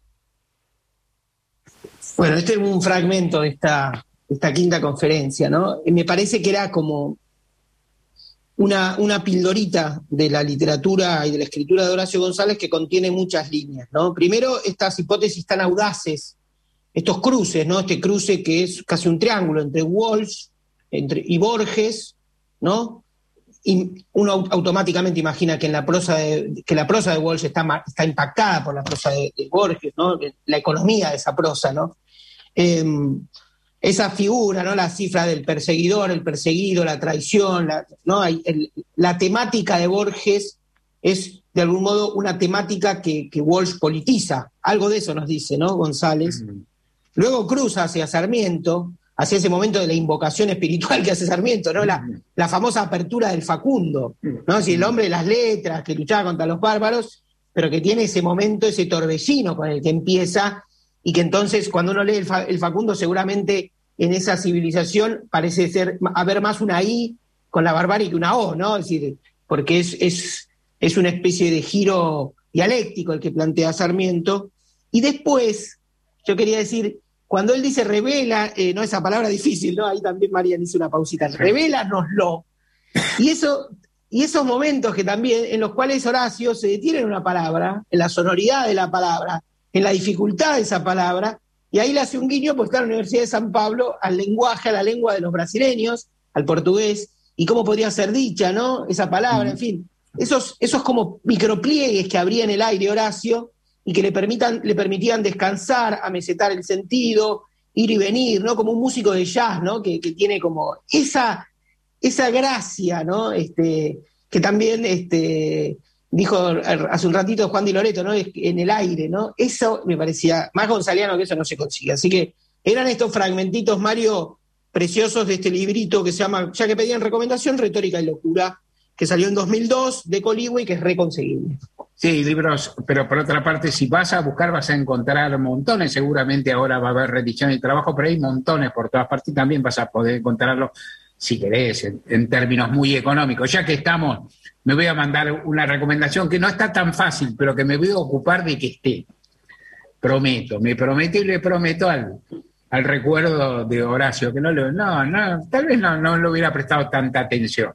Bueno, este es un fragmento de esta, de esta quinta conferencia, ¿no? Me parece que era como una, una pildorita de la literatura y de la escritura de Horacio González que contiene muchas líneas, ¿no? Primero, estas hipótesis tan audaces, estos cruces, ¿no? Este cruce que es casi un triángulo entre Walsh entre, y Borges, ¿no? Y uno automáticamente imagina que en la prosa de, que la prosa de Walsh está, está impactada por la prosa de, de Borges, ¿no? La economía de esa prosa, ¿no? Eh, esa figura, ¿no? La cifra del perseguidor, el perseguido, la traición, la, ¿no? el, la temática de Borges es de algún modo una temática que, que Walsh politiza. Algo de eso nos dice, ¿no? González. Mm. Luego cruza hacia Sarmiento, hacia ese momento de la invocación espiritual que hace Sarmiento, ¿no? La, la famosa apertura del Facundo, ¿no? Si el hombre de las letras, que luchaba contra los bárbaros, pero que tiene ese momento, ese torbellino con el que empieza, y que entonces cuando uno lee el, Fa, el Facundo, seguramente en esa civilización parece ser haber más una I con la barbarie que una O, ¿no? Es decir, porque es, es, es una especie de giro dialéctico el que plantea Sarmiento. Y después, yo quería decir, cuando él dice revela, eh, no esa palabra difícil, ¿no? Ahí también María dice una pausita, revélanoslo. Y, eso, y esos momentos que también, en los cuales Horacio se detiene en una palabra, en la sonoridad de la palabra, en la dificultad de esa palabra, y ahí le hace un guiño, pues está en la Universidad de San Pablo, al lenguaje, a la lengua de los brasileños, al portugués, y cómo podría ser dicha, ¿no? Esa palabra, mm. en fin. Esos, esos como micropliegues que abría en el aire Horacio, y que le, permitan, le permitían descansar, amesetar el sentido, ir y venir, ¿no? Como un músico de jazz, ¿no? Que, que tiene como esa, esa gracia, ¿no? Este, que también este, dijo hace un ratito Juan Di Loreto, ¿no? En el aire, ¿no? Eso me parecía más gonzaliano, que eso no se consigue. Así que eran estos fragmentitos, Mario, preciosos de este librito que se llama, ya que pedían recomendación, Retórica y Locura, que salió en dos mil dos de Coligüe y que es reconseguible. Sí, libros, pero por otra parte, si vas a buscar vas a encontrar montones, seguramente ahora va a haber reedición de trabajo, pero hay montones por todas partes y también vas a poder encontrarlo, si querés, en, en términos muy económicos. Ya que estamos, me voy a mandar una recomendación que no está tan fácil, pero que me voy a ocupar de que esté. Prometo, me prometo y le prometo al, al recuerdo de Horacio, que no le, no, no, tal vez no, no le hubiera prestado tanta atención.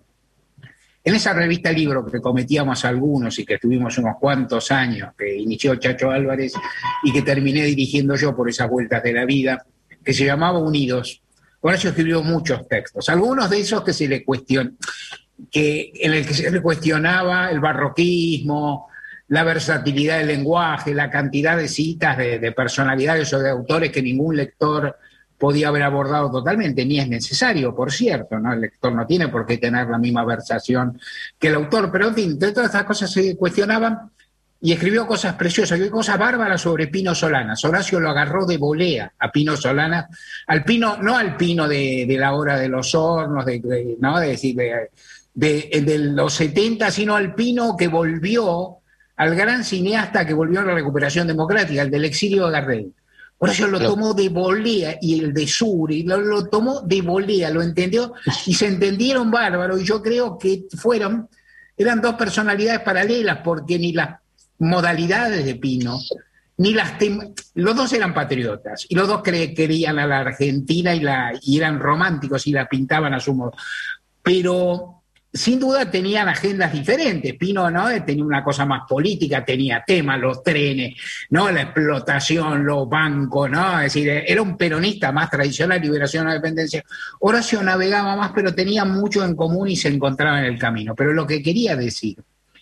En esa revista Libro que cometíamos algunos y que estuvimos unos cuantos años, que inició Chacho Álvarez y que terminé dirigiendo yo por esas vueltas de la vida, que se llamaba Unidos, Horacio escribió muchos textos, algunos de esos que se le cuestion, que, en el que se le cuestionaba el barroquismo, la versatilidad del lenguaje, la cantidad de citas de, de personalidades o de autores que ningún lector podía haber abordado totalmente, ni es necesario, por cierto, ¿no? El lector no tiene por qué tener la misma versación que el autor, pero en fin, de todas estas cosas se cuestionaban y escribió cosas preciosas, y cosas bárbaras sobre Pino Solanas. Horacio lo agarró de volea a Pino Solanas, al Pino, no al Pino de, de la hora de los hornos, de, de, ¿no? de, decir, de, de, de los setenta, sino al Pino que volvió al gran cineasta que volvió a la recuperación democrática, el del exilio de Gardel. Horacio lo tomó de volea, y el de Suri, lo, lo tomó de volea, lo entendió, y se entendieron bárbaro, y yo creo que fueron, eran dos personalidades paralelas, porque ni las modalidades de Pino, ni las tem- los dos eran patriotas, y los dos cre- querían a la Argentina, y, la, y eran románticos, y la pintaban a su modo. Pero sin duda tenían agendas diferentes. Pino, ¿no?, tenía una cosa más política, tenía temas, los trenes, ¿no?, la explotación, los bancos, ¿no? Es decir, era un peronista más tradicional, liberación a la dependencia. Horacio navegaba más, pero tenía mucho en común y se encontraba en el camino. Pero lo que quería decir,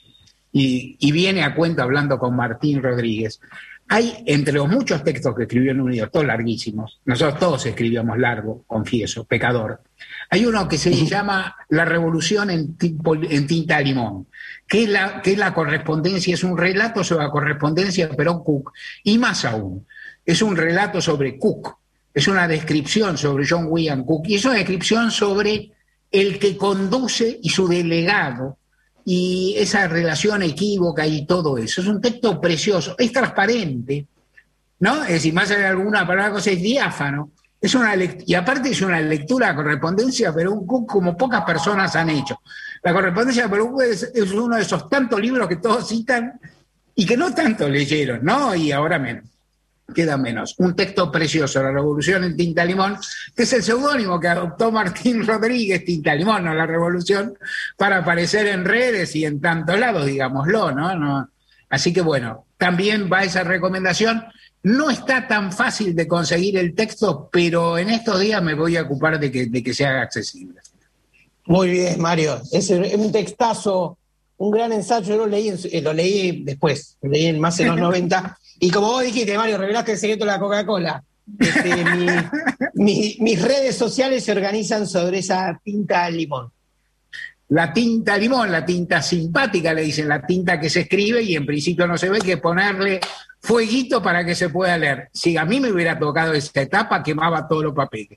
y, y viene a cuento hablando con Martín Rodríguez, hay entre los muchos textos que escribió en Unidos, todos larguísimos, nosotros todos escribíamos largo, confieso, pecador, hay uno que se llama La Revolución en, en Tinta Limón, que es, la, que es la correspondencia, es un relato sobre la correspondencia de Perón-Cook, y más aún, es un relato sobre Cook, es una descripción sobre John William Cook, y es una descripción sobre el que conduce y su delegado, y esa relación equívoca y todo eso. Es un texto precioso, es transparente, ¿no? Es decir, más allá de alguna palabra, cosa es diáfano. Es una lect- y aparte es una lectura de correspondencia, pero un Cook como pocas personas han hecho. La correspondencia de Perón es, es uno de esos tantos libros que todos citan y que no tanto leyeron, ¿no? Y ahora menos. Queda menos. Un texto precioso, La Revolución en Tinta Limón, que es el seudónimo que adoptó Martín Rodríguez, Tinta Limón, no La Revolución, para aparecer en redes y en tantos lados, digámoslo, ¿no? no. Así que bueno, también va esa recomendación. No está tan fácil de conseguir el texto, pero en estos días me voy a ocupar de que, de que se haga accesible. Muy bien, Mario. Es un textazo, un gran ensayo. Yo lo leí, en, lo leí después, lo leí más en los noventa. Y como vos dijiste, Mario, revelaste el secreto de la Coca-Cola. Este, mi, mi, mis redes sociales se organizan sobre esa tinta limón. La tinta limón, la tinta simpática, le dicen, la tinta que se escribe y en principio no se ve, que ponerle fueguito para que se pueda leer. Si a mí me hubiera tocado esta etapa, quemaba todos los papeles.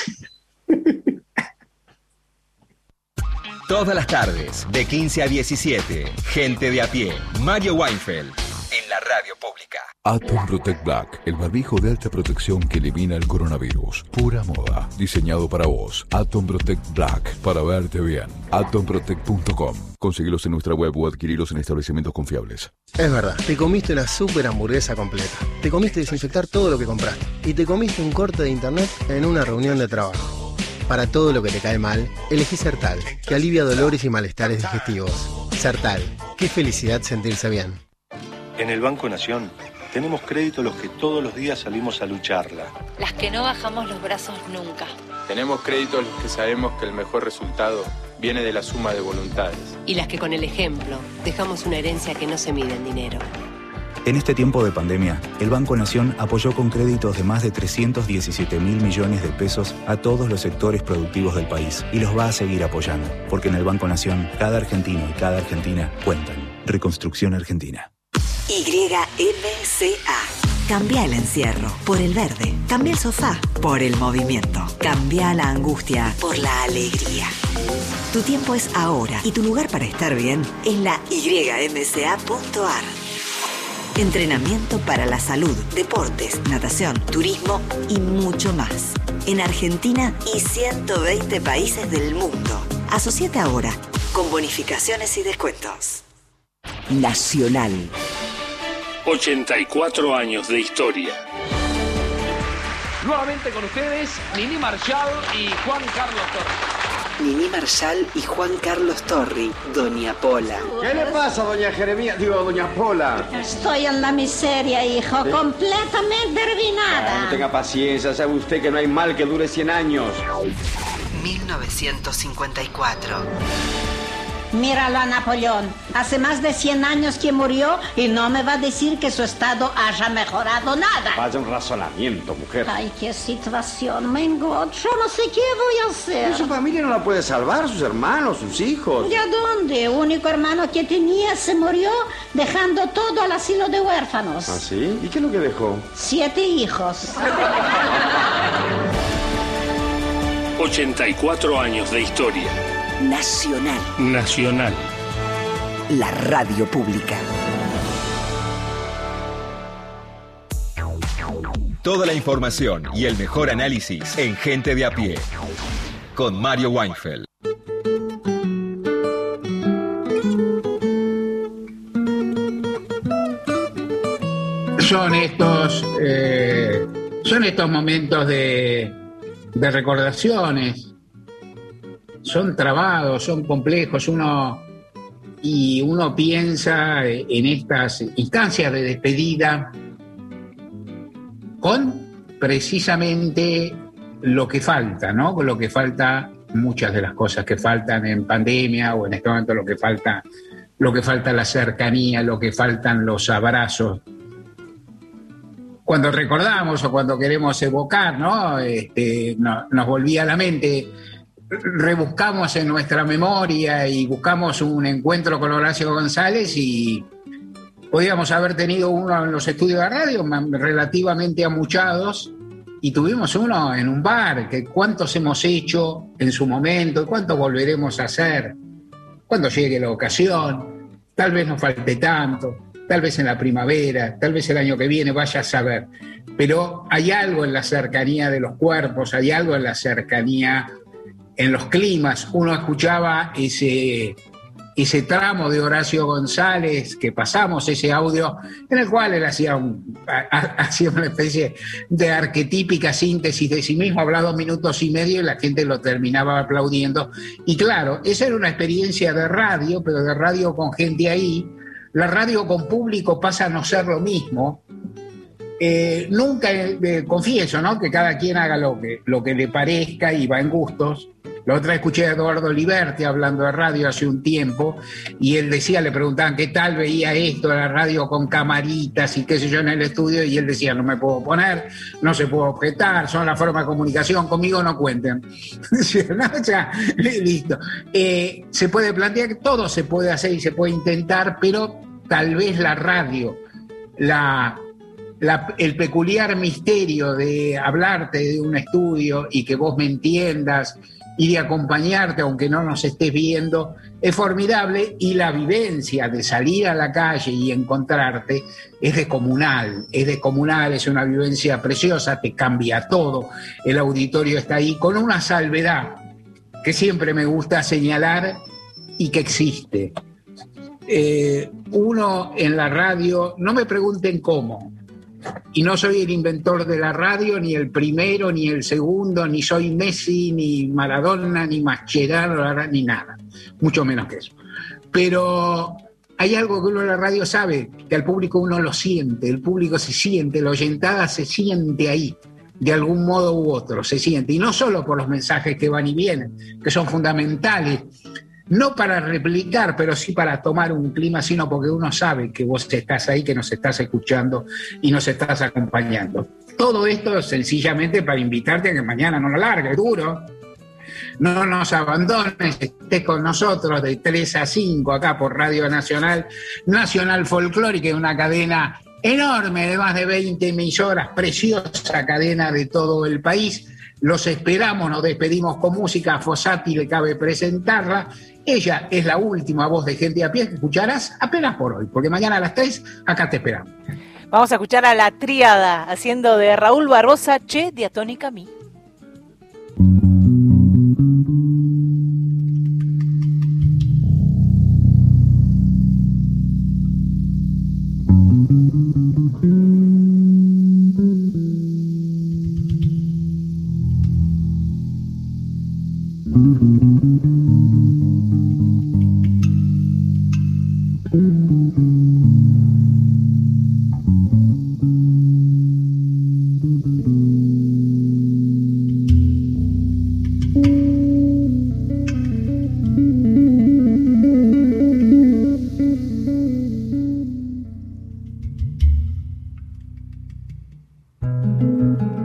Todas las tardes, de quince a diecisiete, Gente de a pie, Mario Weinfeld, en la radio pública. Atom Protect Black, el barbijo de alta protección que elimina el coronavirus. Pura moda, diseñado para vos. Atom Protect Black, para verte bien. atom protect punto com. Conseguilos en nuestra web o adquirilos en establecimientos confiables. Es verdad, te comiste la super hamburguesa completa. Te comiste desinfectar todo lo que compraste. Y te comiste un corte de internet en una reunión de trabajo. Para todo lo que te cae mal, elegí Sertal, que alivia dolores y malestares digestivos. Sertal, qué felicidad sentirse bien. En el Banco Nación tenemos crédito los que todos los días salimos a lucharla. Las que no bajamos los brazos nunca. Tenemos créditos los que sabemos que el mejor resultado viene de la suma de voluntades. Y las que con el ejemplo dejamos una herencia que no se mide en dinero. En este tiempo de pandemia, el Banco Nación apoyó con créditos de más de trescientos diecisiete mil millones de pesos a todos los sectores productivos del país y los va a seguir apoyando, porque en el Banco Nación, cada argentino y cada argentina cuentan. Reconstrucción Argentina. Y M C A. Cambia el encierro por el verde. Cambia el sofá por el movimiento. Cambia la angustia por la alegría. Tu tiempo es ahora y tu lugar para estar bien es la y m c a punto a r. Entrenamiento para la salud, deportes, natación, turismo y mucho más. En Argentina y ciento veinte países del mundo. Asociate ahora con bonificaciones y descuentos. Nacional. ochenta y cuatro años de historia. Nuevamente con ustedes, Nini Marshall y Juan Carlos Torri. Nini Marshall y Juan Carlos Torri, Doña Pola. ¿Qué le pasa, doña Jeremía? Digo, doña Pola. Estoy en la miseria, hijo, ¿sí? Completamente arruinada. Ah, no tenga paciencia, sabe usted que no hay mal que dure cien años. mil novecientos cincuenta y cuatro. Míralo a Napoleón, hace más de cien años que murió y no me va a decir que su estado haya mejorado nada. Vaya un razonamiento, mujer. Ay, qué situación, Mengo, yo no sé qué voy a hacer. ¿Y su familia no la puede salvar? ¿Sus hermanos, sus hijos? ¿De dónde? El único hermano que tenía se murió dejando todo al asilo de huérfanos. ¿Ah, sí? ¿Y qué es lo que dejó? Siete hijos. ochenta y cuatro años de historia. Nacional. Nacional. La radio pública. Toda la información y el mejor análisis en Gente de a Pie. Con Mario Weinfeld. Son estos, eh, son estos momentos de, de recordaciones. Son trabados, son complejos. Uno, y uno piensa en estas instancias de despedida con precisamente lo que falta, ¿no? Con lo que falta, muchas de las cosas que faltan en pandemia o en este momento lo que falta, lo que falta la cercanía, lo que faltan los abrazos. Cuando recordamos o cuando queremos evocar, ¿no? Este, no, nos volvía a la mente, rebuscamos en nuestra memoria y buscamos un encuentro con Horacio González y podíamos haber tenido uno en los estudios de radio, relativamente amuchados, y tuvimos uno en un bar, que cuántos hemos hecho en su momento, cuántos volveremos a hacer, cuando llegue la ocasión, tal vez nos falte tanto, tal vez en la primavera, tal vez el año que viene, vaya a saber. Pero hay algo en la cercanía de los cuerpos, hay algo en la cercanía en los climas. Uno escuchaba ese, ese tramo de Horacio González que pasamos, ese audio en el cual él hacía, un, hacía una especie de arquetípica síntesis de sí mismo, hablaba dos minutos y medio y la gente lo terminaba aplaudiendo. Y claro, esa era una experiencia de radio, pero de radio con gente ahí. La radio con público pasa a no ser lo mismo. Eh, nunca, eh, confieso, ¿no?, que cada quien haga lo que, lo que le parezca y va en gustos. La otra escuché a Eduardo Liberti hablando de radio hace un tiempo y él decía, le preguntaban qué tal veía esto de la radio con camaritas y qué sé yo en el estudio, y él decía, no me puedo poner, no se puede objetar, son la forma de comunicación, conmigo no cuenten. ¿No? Ya, listo. Eh, se puede plantear que todo se puede hacer y se puede intentar, pero tal vez la radio, la... La, el peculiar misterio de hablarte de un estudio y que vos me entiendas y de acompañarte aunque no nos estés viendo es formidable, y la vivencia de salir a la calle y encontrarte es descomunal, es descomunal, es una vivencia preciosa, te cambia todo. El auditorio está ahí con una salvedad que siempre me gusta señalar y que existe. Eh, uno en la radio, no me pregunten cómo, y no soy el inventor de la radio, ni el primero, ni el segundo, ni soy Messi, ni Maradona, ni Mascherano, ni nada, mucho menos que eso. Pero hay algo que uno en la radio sabe, que al público uno lo siente, el público se siente, la oyentada se siente ahí, de algún modo u otro, se siente. Y no solo por los mensajes que van y vienen, que son fundamentales, no para replicar, pero sí para tomar un clima, sino porque uno sabe que vos estás ahí, que nos estás escuchando y nos estás acompañando. Todo esto sencillamente para invitarte a que mañana no lo largues, duro. No nos abandones, estés con nosotros de tres a cinco acá por Radio Nacional, Nacional Folclórica, una cadena enorme de más de veinte emisoras, preciosa cadena de todo el país. Los esperamos, nos despedimos con música. A Fossati le cabe presentarla. Ella es la última voz de Gente a Pie que escucharás apenas por hoy, porque mañana a las tres acá te esperamos. Vamos a escuchar a La Tríada haciendo de Raúl Barbosa Che Diatónica Mi. Thank you.